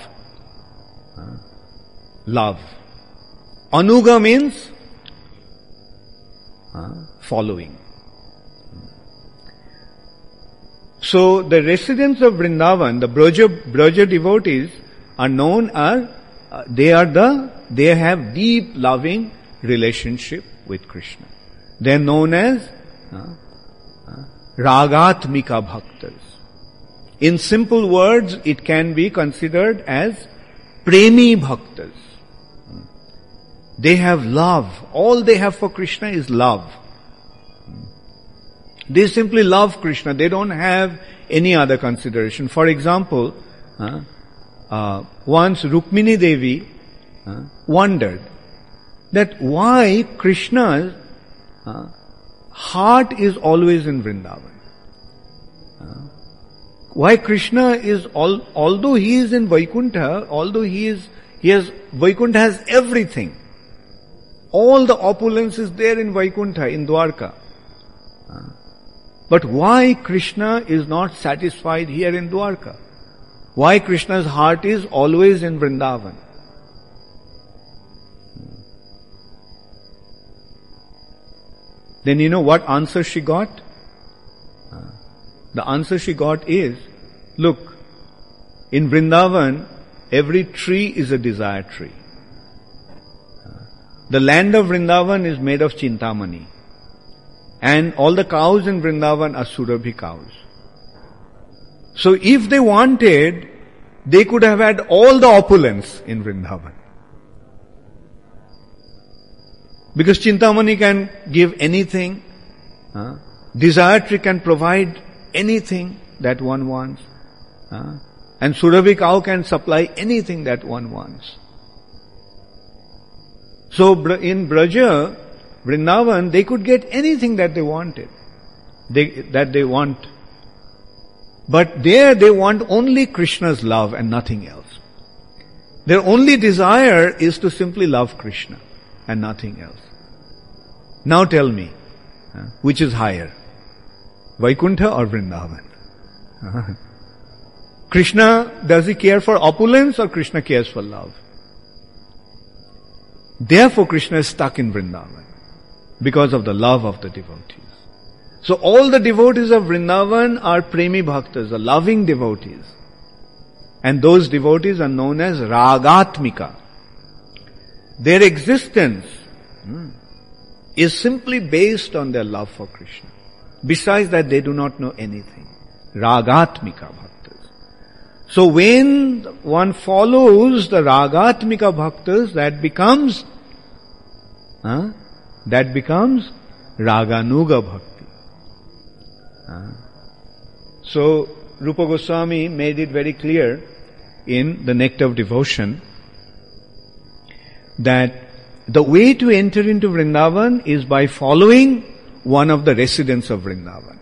Love. Anuga means following. So the residents of Vrindavan, the Braja devotees, are known as they have deep loving relationship with Krishna. They are known as Ragatmika Bhaktas. In simple words, it can be considered as Premi Bhaktas. They have love. All they have for Krishna is love. They simply love Krishna. They don't have any other consideration. For example, once Rukmini Devi wondered that why Krishna's heart is always in Vrindavan. Why Krishna is, although he is in Vaikuntha, Vaikuntha has everything. All the opulence is there in Vaikuntha, in Dwarka. But why Krishna is not satisfied here in Dwarka? Why Krishna's heart is always in Vrindavan? Then you know what answer she got? The answer she got is, look, in Vrindavan, every tree is a desire tree. The land of Vrindavan is made of Chintamani. And all the cows in Vrindavan are Surabhi cows. So if they wanted, they could have had all the opulence in Vrindavan. Because Chintamani can give anything. Desire tree can provide anything that one wants. And Surabhi cow can supply anything that one wants. So in Braja, Vrindavan, they could get anything that they wanted, that they want. But there they want only Krishna's love and nothing else. Their only desire is to simply love Krishna and nothing else. Now tell me, which is higher? Vaikuntha or Vrindavan? Krishna, does he care for opulence or Krishna cares for love? Therefore Krishna is stuck in Vrindavan because of the love of the devotees. So all the devotees of Vrindavan are premi bhaktas, the loving devotees. And those devotees are known as ragatmika. Their existence is simply based on their love for Krishna. Besides that, they do not know anything. Ragatmika bhaktas. So when one follows the ragatmika bhaktas, that becomes raganuga bhakti. So Rupa Goswami made it very clear in the Nectar of Devotion that the way to enter into Vrindavan is by following one of the residents of Vrindavan.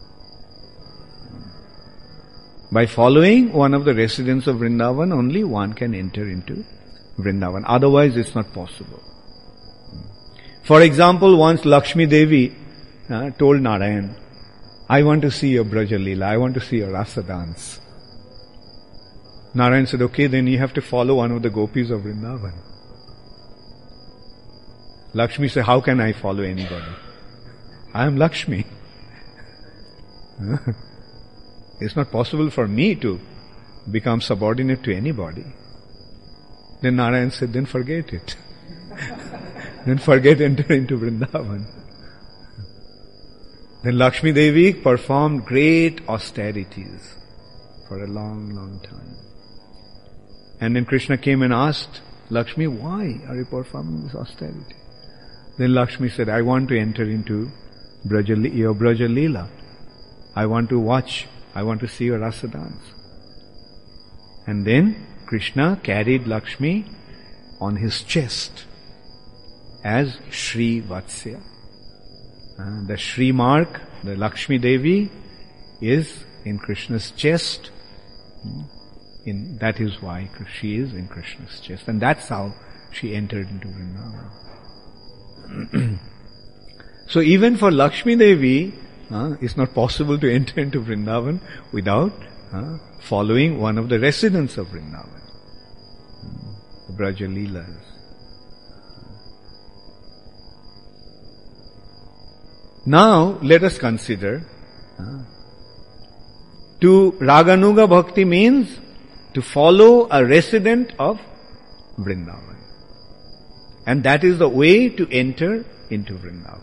By following one of the residents of Vrindavan, only one can enter into Vrindavan. Otherwise, it's not possible. For example, once Lakshmi Devi told Narayan, I want to see your Braja Leela, I want to see your Rasa dance. Narayan said, okay, then you have to follow one of the gopis of Vrindavan. Lakshmi said, how can I follow anybody? I am Lakshmi. It's not possible for me to become subordinate to anybody. Then Narayan said, then forget it. Then forget entering into Vrindavan. Then Lakshmi Devi performed great austerities for a long, long time. And then Krishna came and asked Lakshmi, why are you performing this austerity? Then Lakshmi said, I want to enter into your Braja Leela. I want to watch, I want to see your Rasa dance. And then Krishna carried Lakshmi on his chest as Shri Vatsya. The Shri mark, the Lakshmi Devi, is in Krishna's chest. That is why she is in Krishna's chest. And that's how she entered into Vrindavan. So even for Lakshmi Devi, it's not possible to enter into Vrindavan without following one of the residents of Vrindavan. The Braja Leelas. Now, let us consider, to Raganuga Bhakti means to follow a resident of Vrindavan. And that is the way to enter into Vrindavan.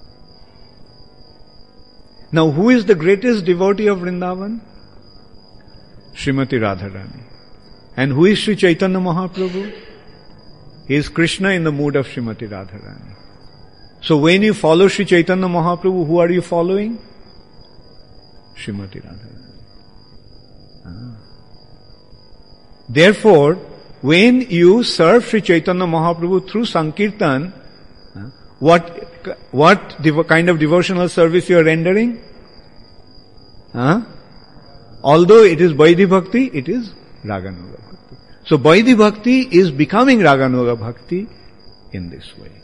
Now, who is the greatest devotee of Vrindavan? Srimati Radharani. And who is Sri Chaitanya Mahaprabhu? He is Krishna in the mood of Srimati Radharani. So when you follow Sri Chaitanya Mahaprabhu, who are you following? Srimati Radharani. Therefore, when you serve Sri Chaitanya Mahaprabhu through Sankirtan, what kind of devotional service you are rendering? Although it is Vaidhi Bhakti, it is Raganuga Bhakti. So Vaidhi Bhakti is becoming Raganuga Bhakti in this way.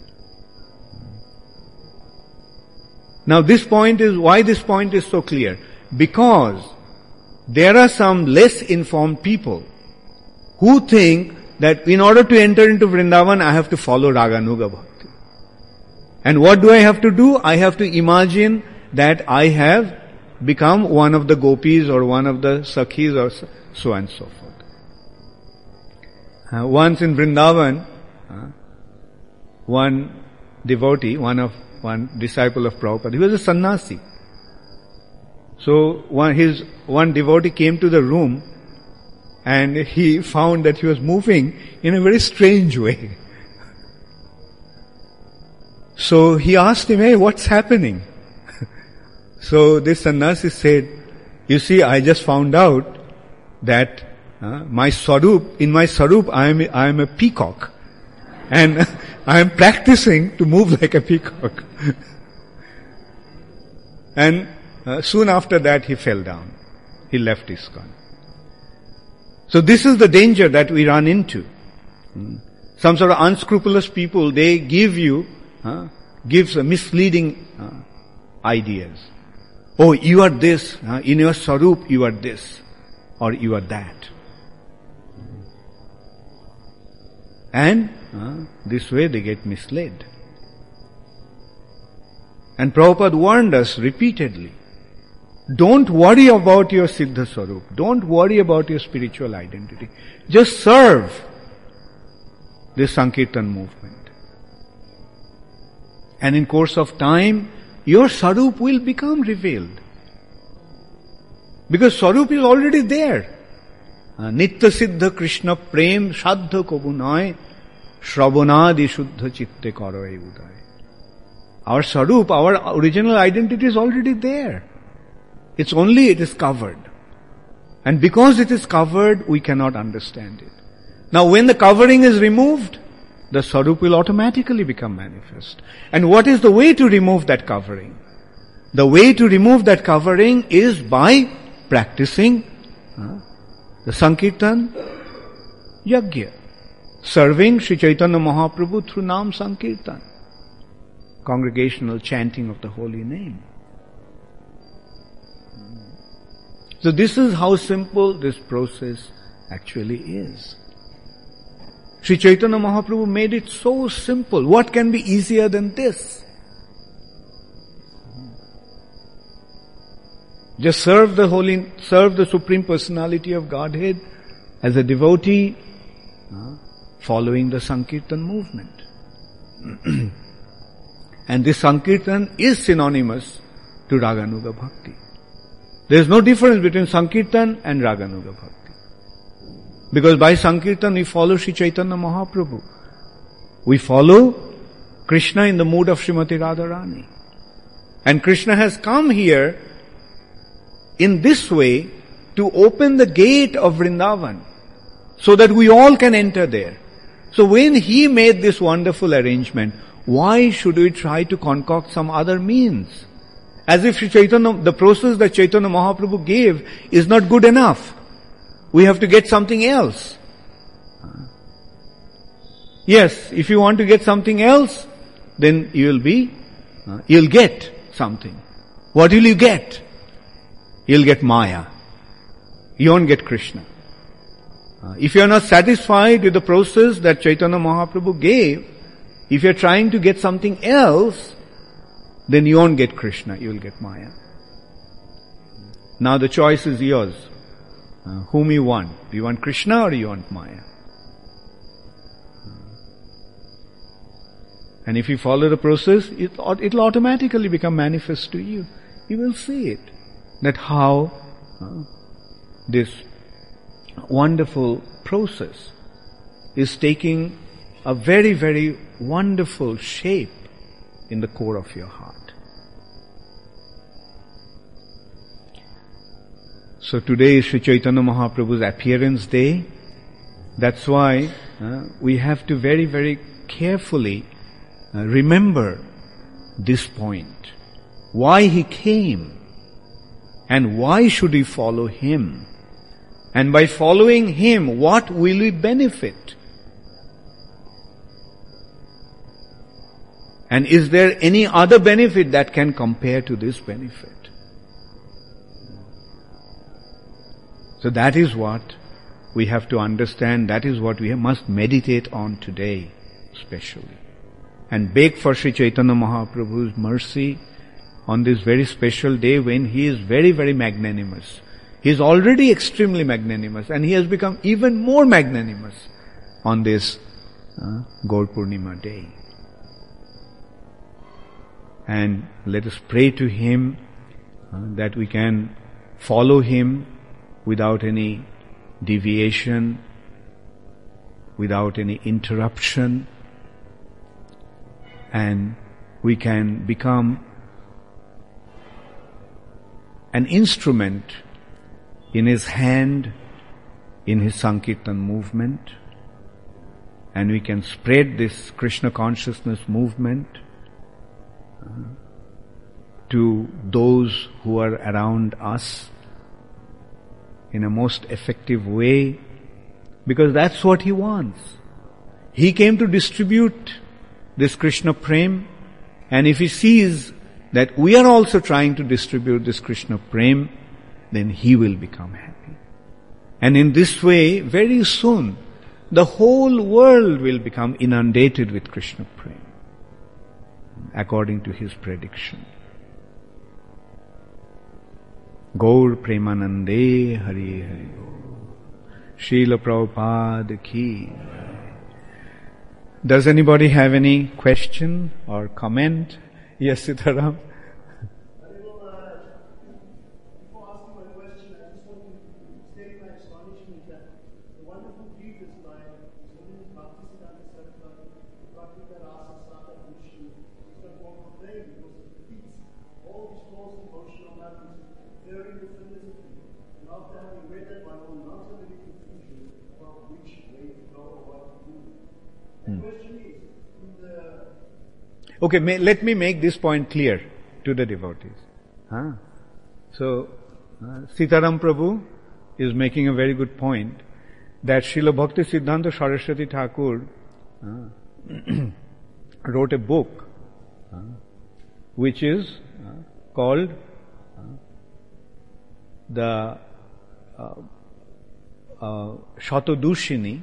Now why this point is so clear? Because there are some less informed people who think that in order to enter into Vrindavan, I have to follow Raganuga Bhakti. And what do I have to do? I have to imagine that I have become one of the gopis or one of the sakhis or so and so forth. Once in Vrindavan, one devotee, one disciple of Prabhupada, he was a sannyasi. So one devotee came to the room and he found that he was moving in a very strange way. So he asked him, hey, what's happening? So this sannyasi said, you see, I just found out that in my Swarup I am a peacock. And I am practicing to move like a peacock. And soon after that he fell down. he left ISKCON. So this is the danger that we run into. Some sort of unscrupulous people, they gives misleading ideas. Oh, you are this, in your Sarup you are this, or you are that. And this way they get misled. And Prabhupada warned us repeatedly, don't worry about your Siddha Sarup, don't worry about your spiritual identity. Just serve this Sankirtan movement. And in course of time, your Sarup will become revealed. Because Sarup is already there. Nitya Siddha Krishna Prem Shadha Kobunai Shravanadi Shuddha Chitte Karai Udai. Our Sarup, our original identity is already there. It's only it is covered. And because it is covered, we cannot understand it. Now when the covering is removed, the Sarup will automatically become manifest. And what is the way to remove that covering? The way to remove that covering is by practicing the Sankirtan Yajna, serving Sri Chaitanya Mahaprabhu through Nam Sankirtan, congregational chanting of the holy name. So this is how simple this process actually is. Sri Chaitanya Mahaprabhu made it so simple. What can be easier than this? Just serve the Supreme Personality of Godhead as a devotee, following the Sankirtan movement. And this Sankirtan is synonymous to Raganuga Bhakti. There is no difference between Sankirtan and Raganuga Bhakti. Because by Sankirtan we follow Sri Chaitanya Mahaprabhu. We follow Krishna in the mood of Srimati Radharani. And Krishna has come here in this way to open the gate of Vrindavan so that we all can enter there. So when he made this wonderful arrangement, why should we try to concoct some other means? As if Sri Chaitanya, the process that Chaitanya Mahaprabhu gave is not good enough. We have to get something else. Yes, if you want to get something else, then you'll get something. What will you get? You'll get Maya. You won't get Krishna. If you are not satisfied with the process that Chaitanya Mahaprabhu gave, if you are trying to get something else, then you won't get Krishna, you will get Maya. Now the choice is yours. Whom you want? Do you want Krishna or do you want Maya? And if you follow the process, it'll automatically become manifest to you. You will see it. That how this wonderful process is taking a very, very wonderful shape in the core of your heart. So today is Sri Chaitanya Mahaprabhu's appearance day. That's why we have to very, very carefully remember this point. Why he came and why should we follow him? And by following him, what will we benefit? And is there any other benefit that can compare to this benefit? So that is what we have to understand. That is what we must meditate on today, especially. And beg for Sri Chaitanya Mahaprabhu's mercy on this very special day when he is very, very magnanimous. He is already extremely magnanimous and he has become even more magnanimous on this Gaur Purnima day. And let us pray to him that we can follow him without any deviation, without any interruption, and we can become an instrument in his hand, in his Sankirtan movement, and we can spread this Krishna consciousness movement to those who are around us, in a most effective way, because that's what he wants. He came to distribute this Krishna Prem, and if he sees that we are also trying to distribute this Krishna Prem, then he will become happy. And in this way, very soon, the whole world will become inundated with Krishna Prem, according to his prediction. Gaur Premanande Hari Hari Gaur. Srila Prabhupada ki. Does anybody have any question or comment? Yes, Sitaram. Okay, let me make this point clear to the devotees. So, Sitaram Prabhu is making a very good point that Srila Bhakti Siddhanta Saraswati Thakur wrote a book which is called the Shatadushini,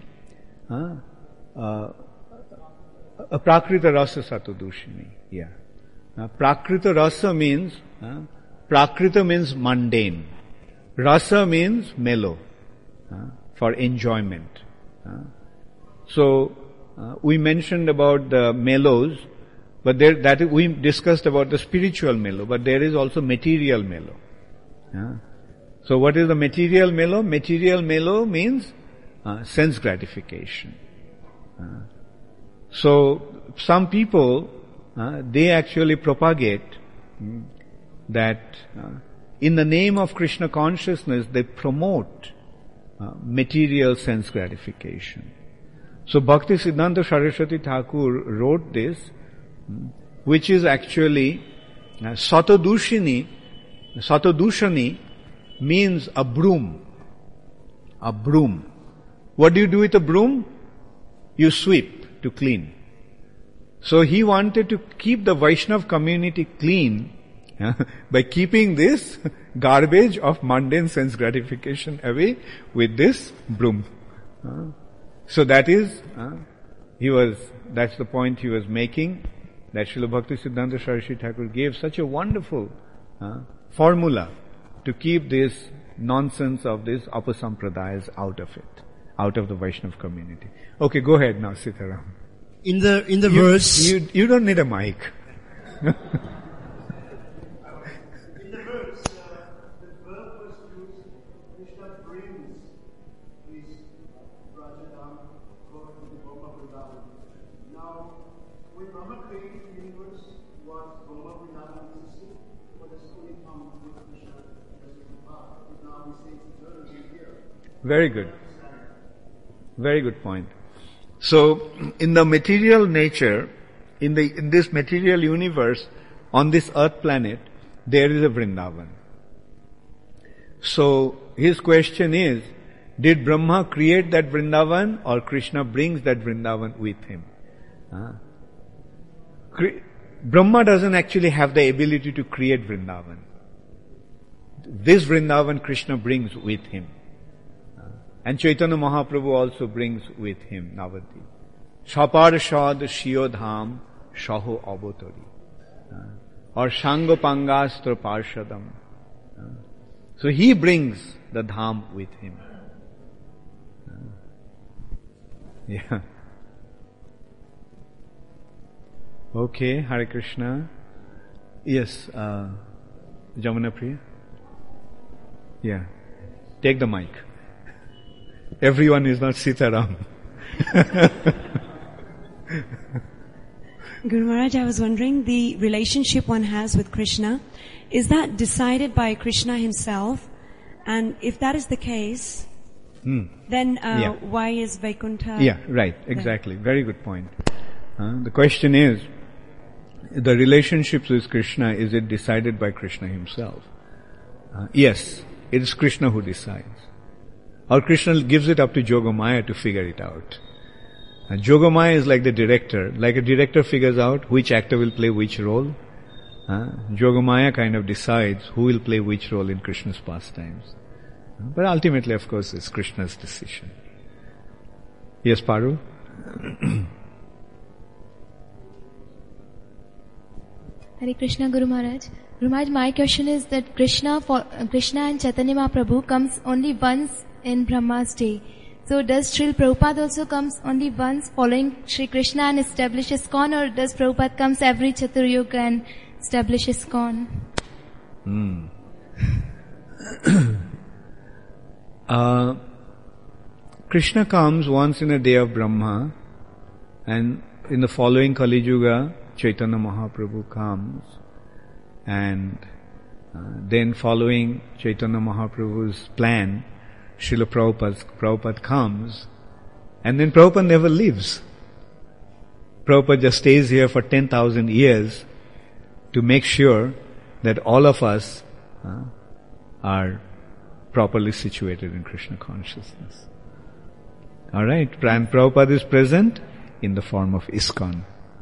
Prakrita Rasa Satadushini. Yeah. Prakrita Rasa means, Prakrita means mundane. Rasa means mellow, for enjoyment. So, we mentioned about the mellows, but we discussed about the spiritual mellow, but there is also material mellow. So what is the material mellow? Material mellow means sense gratification. So some people, they actually propagate that in the name of Krishna consciousness, they promote material sense gratification. So Bhakti Siddhanta Saraswati Thakur wrote this, which is actually Satadushini. Satadushani means a broom. A broom. What do you do with a broom? You sweep to clean. So he wanted to keep the Vaishnav community clean by keeping this garbage of mundane sense gratification away with this broom. So that is, that's the point he was making, that Srila Bhakti Siddhanta Saraswati Thakur gave such a wonderful formula to keep this nonsense of these apasampradayas out of it, out of the Vaishnav community. Okay, go ahead now, Sitaram.
In the verse,
you don't need a mic.
in the verse, the verb was used, Krishna brings his Rajadam God to the Brahma Vrindavan. Now, when Brahma created the universe, was Brahma Vrindavan existing, or does it only come with Krishna as a path? But now we say it's eternally here.
Very good. Very good point. So, in the material nature, in this material universe, on this earth planet, there is a Vrindavan. So, his question is, did Brahma create that Vrindavan, or Krishna brings that Vrindavan with him? Brahma doesn't actually have the ability to create Vrindavan. This Vrindavan Krishna brings with him. And Chaitanya Mahaprabhu also brings with him Navadvip. Shaparshad Shiyodham Shaho Avotari. Or Shangopangastra Parshadam. So he brings the dham with him. Yeah. Okay, Hare Krishna. Yes, Jamuna Priya. Yeah. Take the mic. Everyone is not Sitaram.
Guru Maharaj, I was wondering, the relationship one has with Krishna, is that decided by Krishna himself? And if that is the case, then why is Vaikuntha?
Yeah, right, exactly. Very good point. The question is, the relationships with Krishna, is it decided by Krishna himself? Yes, it is Krishna who decides. Or Krishna gives it up to Yogamaya to figure it out. And Yogamaya is like the director. Like a director figures out which actor will play which role. Yogamaya kind of decides who will play which role in Krishna's pastimes. But ultimately, of course, it's Krishna's decision. Yes, Paru?
Hare Krishna, Guru Maharaj. Guru Maharaj, my question is that Krishna and Chaitanya Mahaprabhu comes only once in Brahma's day. So does Srila Prabhupada also comes only once following Sri Krishna and establishes ISKCON, or does Prabhupada comes every Chaturyuga and establishes ISKCON?
Krishna comes once in a day of Brahma, and in the following Kali Yuga, Chaitanya Mahaprabhu comes, and then following Chaitanya Mahaprabhu's plan, Srila Prabhupada comes, and then Prabhupada never leaves. Prabhupada just stays here for 10,000 years to make sure that all of us are properly situated in Krishna consciousness. Alright, and Prabhupada is present in the form of ISKCON.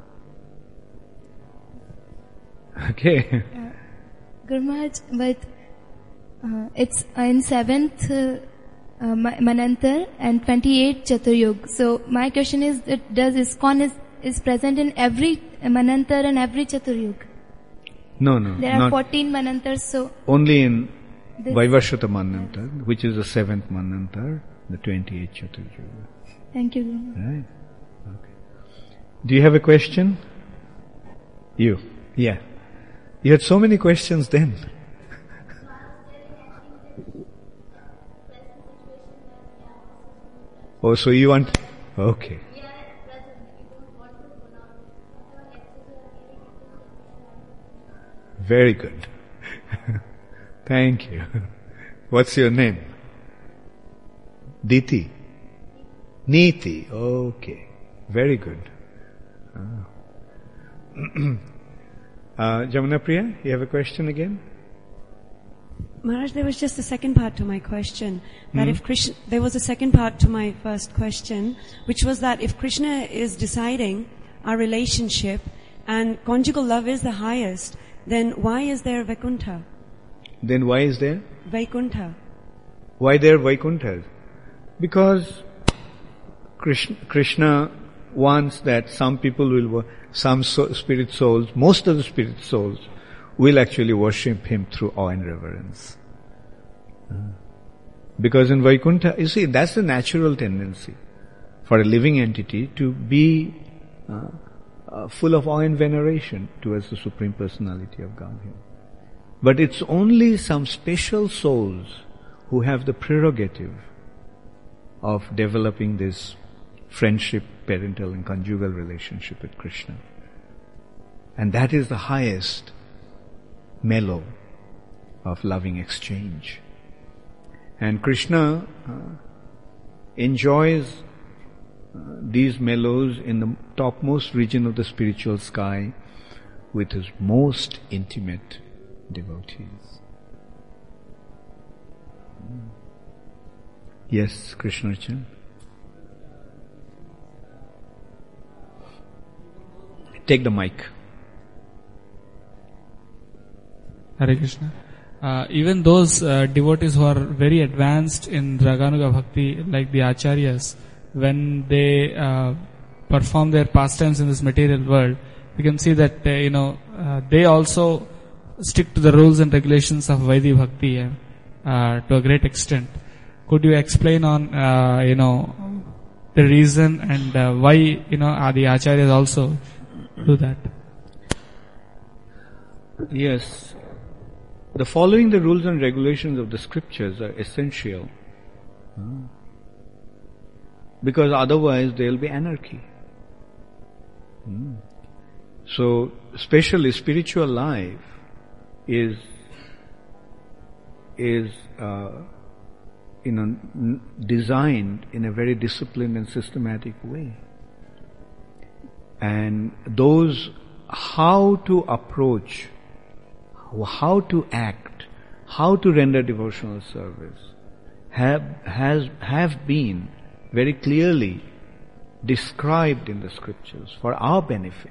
Okay.
Guru Maharaj, but it's in 7th Manantar and 28th Chaturyuga. So my question is that does ISKCON is present in every Manantar and every Chaturyuga?
No.
There are 14 Manantars, so...
Only in Vaivashvata Manantar, which is the 7th Manantar, the 28th Chaturyuga.
Thank you, Guru Maharaj.
Right. Okay. Do you have a question? You? Yeah. You had so many questions then. Oh, so you want... Okay. Very good. Thank you. What's your name? Diti? Niti. Okay. Very good. Jamuna Priya, you have a question again?
Maharaj, there was just a second part to my question. That if Krishna, there was a second part to my first question, which was that if Krishna is deciding our relationship and conjugal love is the highest, then why is there Vaikuntha?
Then why is there?
Vaikuntha.
Why there Vaikuntha? Because Krishna wants that some people will, some spirit souls, most of the spirit souls, will actually worship Him through awe and reverence. Because in Vaikuntha, you see, that's the natural tendency for a living entity to be full of awe and veneration towards the Supreme Personality of Godhead. But it's only some special souls who have the prerogative of developing this friendship, parental and conjugal relationship with Krishna. And that is the highest mellow of loving exchange. And Krishna enjoys these mellows in the topmost region of the spiritual sky with His most intimate devotees. Yes, Krishnarchan. Take the mic.
Hare Krishna. Even those devotees who are very advanced in Raganuga Bhakti, like the Acharyas, when they perform their pastimes in this material world, we can see that they also stick to the rules and regulations of Vaidhi Bhakti to a great extent. Could you explain on the reason and why the Acharyas also do that?
Yes. The following the rules and regulations of the scriptures are essential. Because otherwise there will be anarchy. So, especially spiritual life is designed in a very disciplined and systematic way. And those how to approach, how to act, how to render devotional service have been very clearly described in the scriptures for our benefit.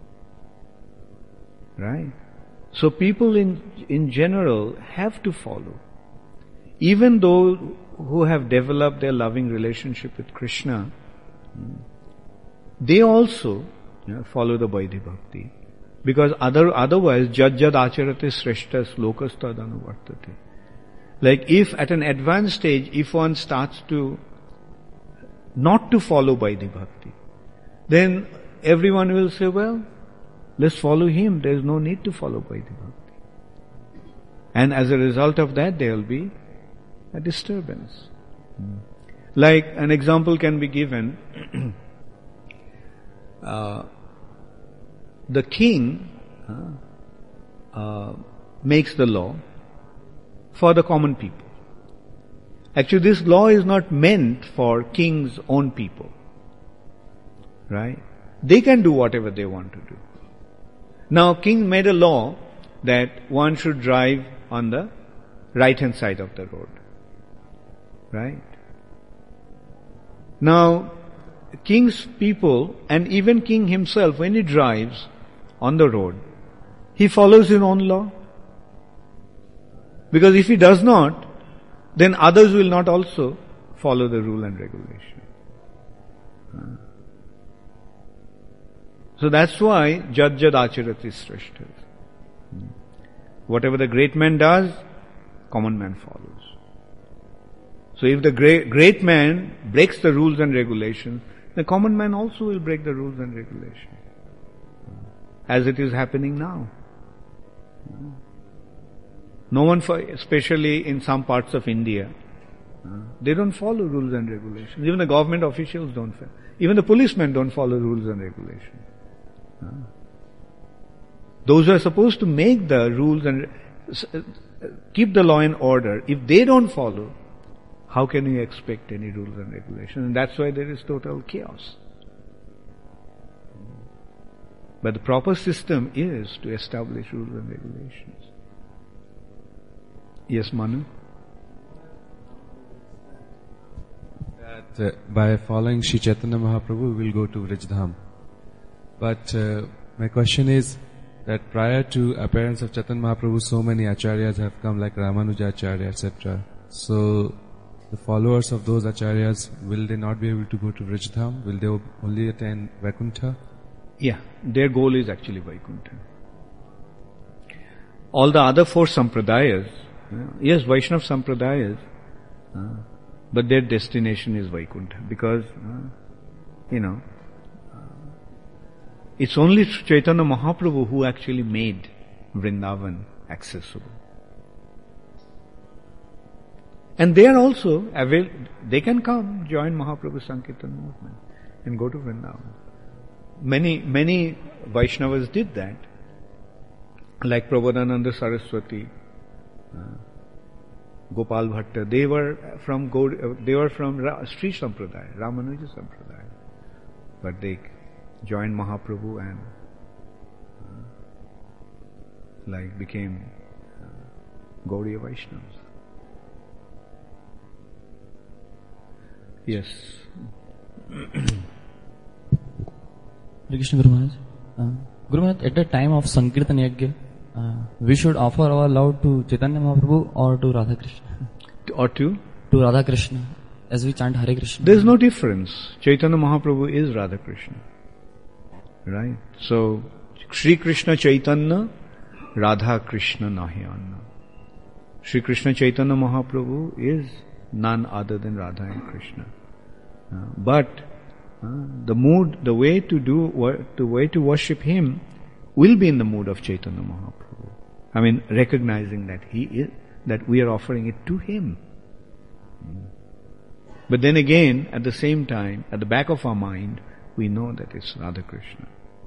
Right? So people in general have to follow. Even those who have developed their loving relationship with Krishna, they also follow the Vaidhi Bhakti. Because otherwise, jajjad acharate sreshtas lokastad anuvartate. Like if at an advanced stage, if one starts to not to follow Vaidhi Bhakti, then everyone will say, well, let's follow him. There is no need to follow Vaidhi Bhakti. And as a result of that, there will be a disturbance. Like an example can be given. The king makes the law for the common people. Actually, this law is not meant for king's own people. Right? They can do whatever they want to do. Now, king made a law that one should drive on the right-hand side of the road. Right? Now, king's people and even king himself, when he drives on the road, he follows his own law. Because if he does not, then others will not also follow the rule and regulation. So that's why jajjad acharati sreshtas. Whatever the great man does, common man follows. So if the great man breaks the rules and regulations, the common man also will break the rules and regulations. As it is happening now. No one, especially in some parts of India, they don't follow rules and regulations. Even the government officials don't follow. Even the policemen don't follow rules and regulations. Those who are supposed to make the rules and keep the law and order, if they don't follow, how can you expect any rules and regulations? And that's why there is total chaos. But the proper system is to establish rules and regulations. Yes, Manu?
That by following Sri Chaitanya Mahaprabhu, we will go to Vrijdham. But my question is that prior to appearance of Chaitanya Mahaprabhu, so many acharyas have come, like Ramanuja Acharya, etc. So the followers of those acharyas, will they not be able to go to Vrijdham? Will they only attain Vaikuntha?
Yeah, their goal is actually Vaikuntha. All the other four sampradayas, yes, Vaishnava sampradayas, but their destination is Vaikuntha because, it's only Chaitanya Mahaprabhu who actually made Vrindavan accessible. And they are also they can come, join Mahaprabhu Sankirtan movement and go to Vrindavan. Many Vaishnavas did that, like Prabodhananda Saraswati, Gopal Bhatta. They were from Sri Sampradaya, Ramanuja Sampradaya, but they joined Mahaprabhu and became Gaudiya Vaishnavas. Yes.
Hare Krishna, Guru Maharaj. Guru Maharaj, at the time of Sankirtan Yajna, we should offer our love to Chaitanya Mahaprabhu or to Radha Krishna?
Or to?
To Radha Krishna, as we chant Hare Krishna.
There is no difference. Chaitanya Mahaprabhu is Radha Krishna. Right? So, Shri Krishna Chaitanya, Radha Krishna Nahiyanna. Shri Krishna Chaitanya Mahaprabhu is none other than Radha and Krishna. But the way to worship him will be in the mood of Chaitanya Mahaprabhu. I mean, recognizing that we are offering it to him. But then again, at the same time, at the back of our mind, we know that it's Radha Krishna.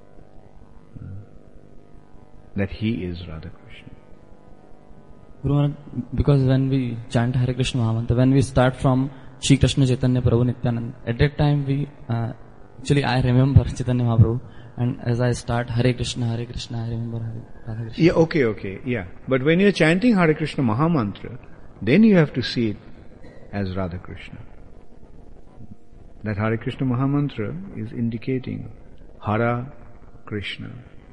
That he is Radha Krishna.
Guru Maharaj, because when we chant Hare Krishna Mahamantra, when we start from Shri Krishna Chaitanya Prabhu Nityananda, at that time I remember Chaitanya Mahaprabhu, and as I start Hare Krishna, I remember Radha Krishna.
Yeah, okay, yeah. But when you're chanting Hare Krishna Mahamantra, then you have to see it as Radha Krishna. That Hare Krishna Mahamantra is indicating Hara Krishna.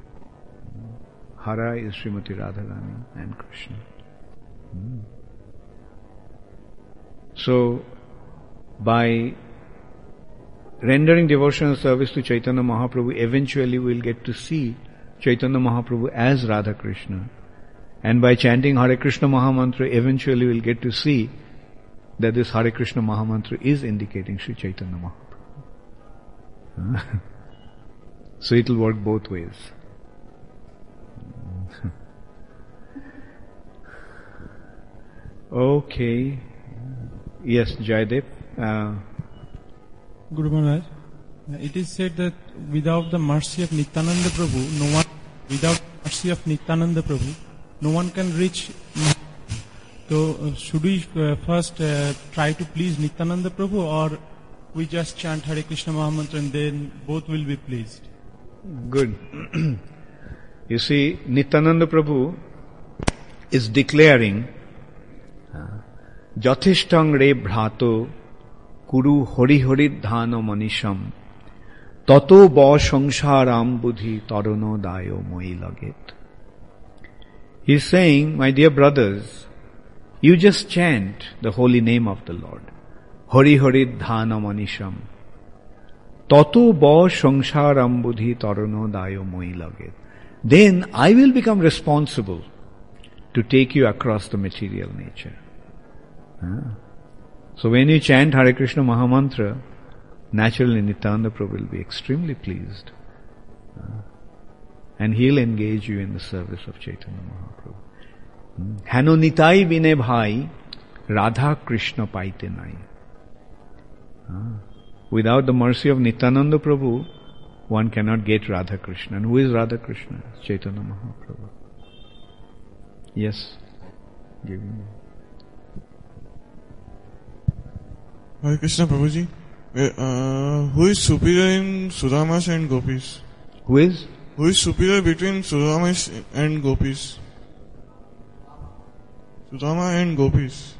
Hara is Srimati Radharani and Krishna. So, by rendering devotional service to Chaitanya Mahaprabhu, eventually we will get to see Chaitanya Mahaprabhu as Radha Krishna. And by chanting Hare Krishna Mahamantra, eventually we will get to see that this Hare Krishna Mahamantra is indicating Sri Chaitanya Mahaprabhu. So it will work both ways. Okay. Yes, Jaydev.
Guru Maharaj, it is said that without the mercy of Nityananda Prabhu, no one can reach. So should we first try to please Nityananda Prabhu, or we just chant Hare Krishna Mahamantra and then both will be pleased?
Good. You see, Nityananda Prabhu is declaring Jathishthang re bhrato kuru hori hori dhano manisham tato ba sangsharam buddhi taruno dayo moi laget. He is saying, my dear brothers, you just chant the holy name of the Lord. Hori hori dhana manisham tato ba sangsharam buddhi taruno dayo moi laget. Then I will become responsible to take you across the material nature. So when you chant Hare Krishna Mahamantra, naturally Nityananda Prabhu will be extremely pleased. And he'll engage you in the service of Chaitanya Mahaprabhu. Hano nitai bine bhai, Radha Krishna paite nai. Without the mercy of Nityananda Prabhu, one cannot get Radha Krishna. And who is Radha Krishna? Chaitanya Mahaprabhu. Yes. Give me.
Hare Krishna Prabhuji, who is superior in Sudhamas and Gopis?
Who is?
Who is superior between Sudhamas and Gopis? Sudhama and Gopis.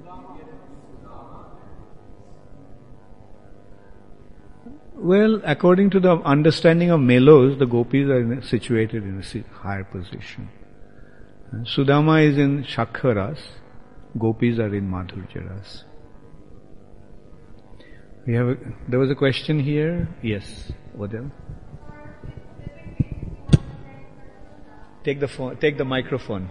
Well, according to the understanding of Melos, the Gopis are situated in a higher position. Sudama is in Shakharas, Gopis are in Madhurjaras. There was a question here. Yes. What else? Take the microphone.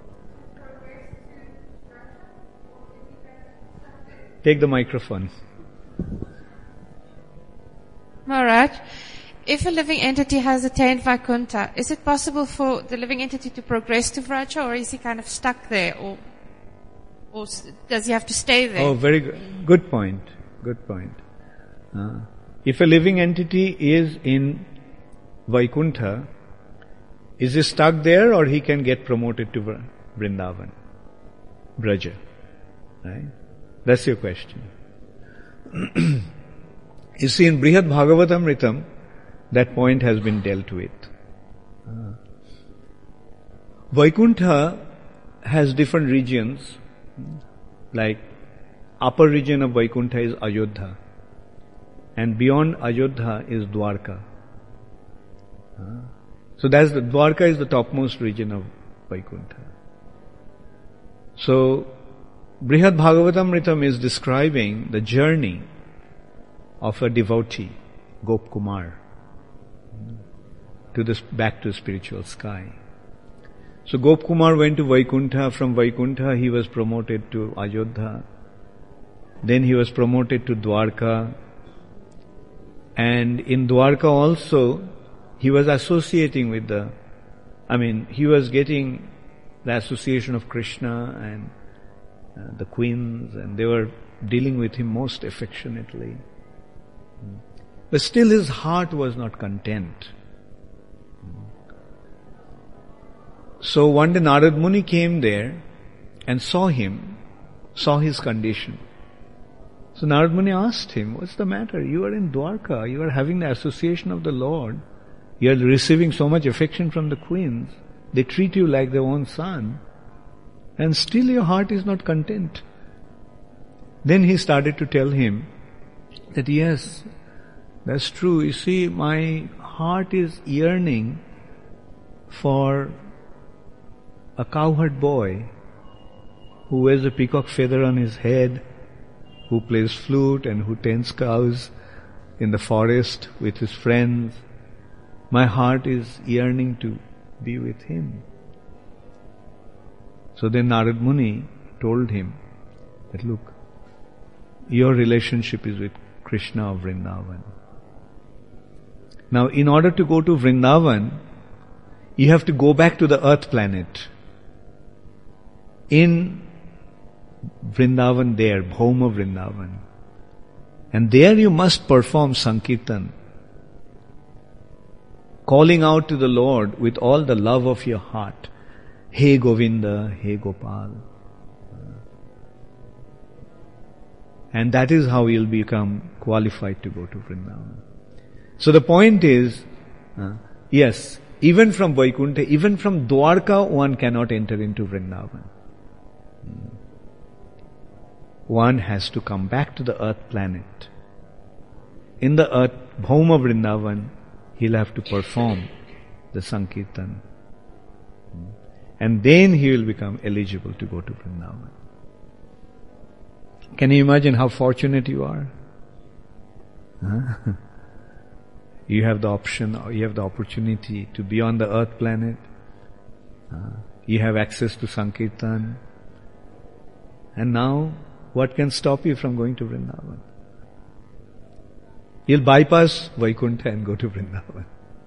Take the microphone.
Maharaj, if a living entity has attained Vaikuntha, is it possible for the living entity to progress to Vraja, or is he kind of stuck there, or does he have to stay there?
Oh, very good. Good point. Good point. If a living entity is in Vaikuntha, is he stuck there, or he can get promoted to Vrindavan, Braja? Right? That's your question. You see, in Brihad Bhagavatamritam, that point has been dealt with. Vaikuntha has different regions, like upper region of Vaikuntha is Ayodhya, and beyond Ayodhya is Dwarka. So Dwarka is the topmost region of Vaikuntha. So Brihad Bhagavatamritam is describing the journey of a devotee, Gop Kumar, back to the spiritual sky. So Gop Kumar went to Vaikuntha. From Vaikuntha he was promoted to Ayodhya. Then he was promoted to Dwarka. And in Dwarka also, he was associating with he was getting the association of Krishna and the queens, and they were dealing with him most affectionately. But still his heart was not content. So one day Narad Muni came there and saw his condition. So Narad Muni asked him, what's the matter? You are in Dwarka, you are having the association of the Lord, you are receiving so much affection from the queens, they treat you like their own son, and still your heart is not content. Then he started to tell him that yes, that's true. You see, my heart is yearning for a cowherd boy who wears a peacock feather on his head, who plays flute and who tends cows in the forest with his friends. My heart is yearning to be with him. So then Narad Muni told him that, look, your relationship is with Krishna of Vrindavan. Now, in order to go to Vrindavan, you have to go back to the earth planet. In Vrindavan there, Bhauma Vrindavan. And there you must perform Sankirtan, calling out to the Lord with all the love of your heart. Hey Govinda, hey Gopal. And that is how you'll become qualified to go to Vrindavan. So the point is, yes, even from Vaikuntha, even from Dwarka, one cannot enter into Vrindavan. One has to come back to the earth planet. In the earth, Bhauma Vrindavan, he'll have to perform the Sankirtan. And then he will become eligible to go to Vrindavan. Can you imagine how fortunate you are? You have the option, you have the opportunity to be on the earth planet. You have access to Sankirtan. And now, what can stop you from going to Vrindavan? You'll bypass Vaikuntha and go to Vrindavan.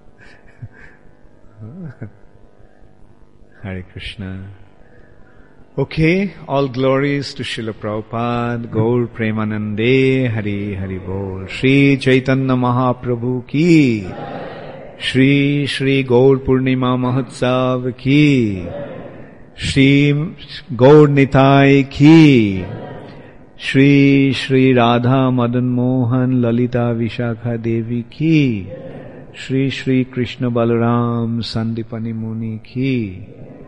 Hare Krishna. Okay, all glories to Srila Prabhupada, Gaur Premanande, Hari Hari Bol. Shri Chaitanya Mahaprabhu ki, Shri Shri Gaur Purnima Mahotsav ki, Shri Gaur Nitai ki, Shri Shri Radha Madan Mohan Lalita Vishakha Devi ki, Shri Shri Krishna Balaram Sandipani Muni ki,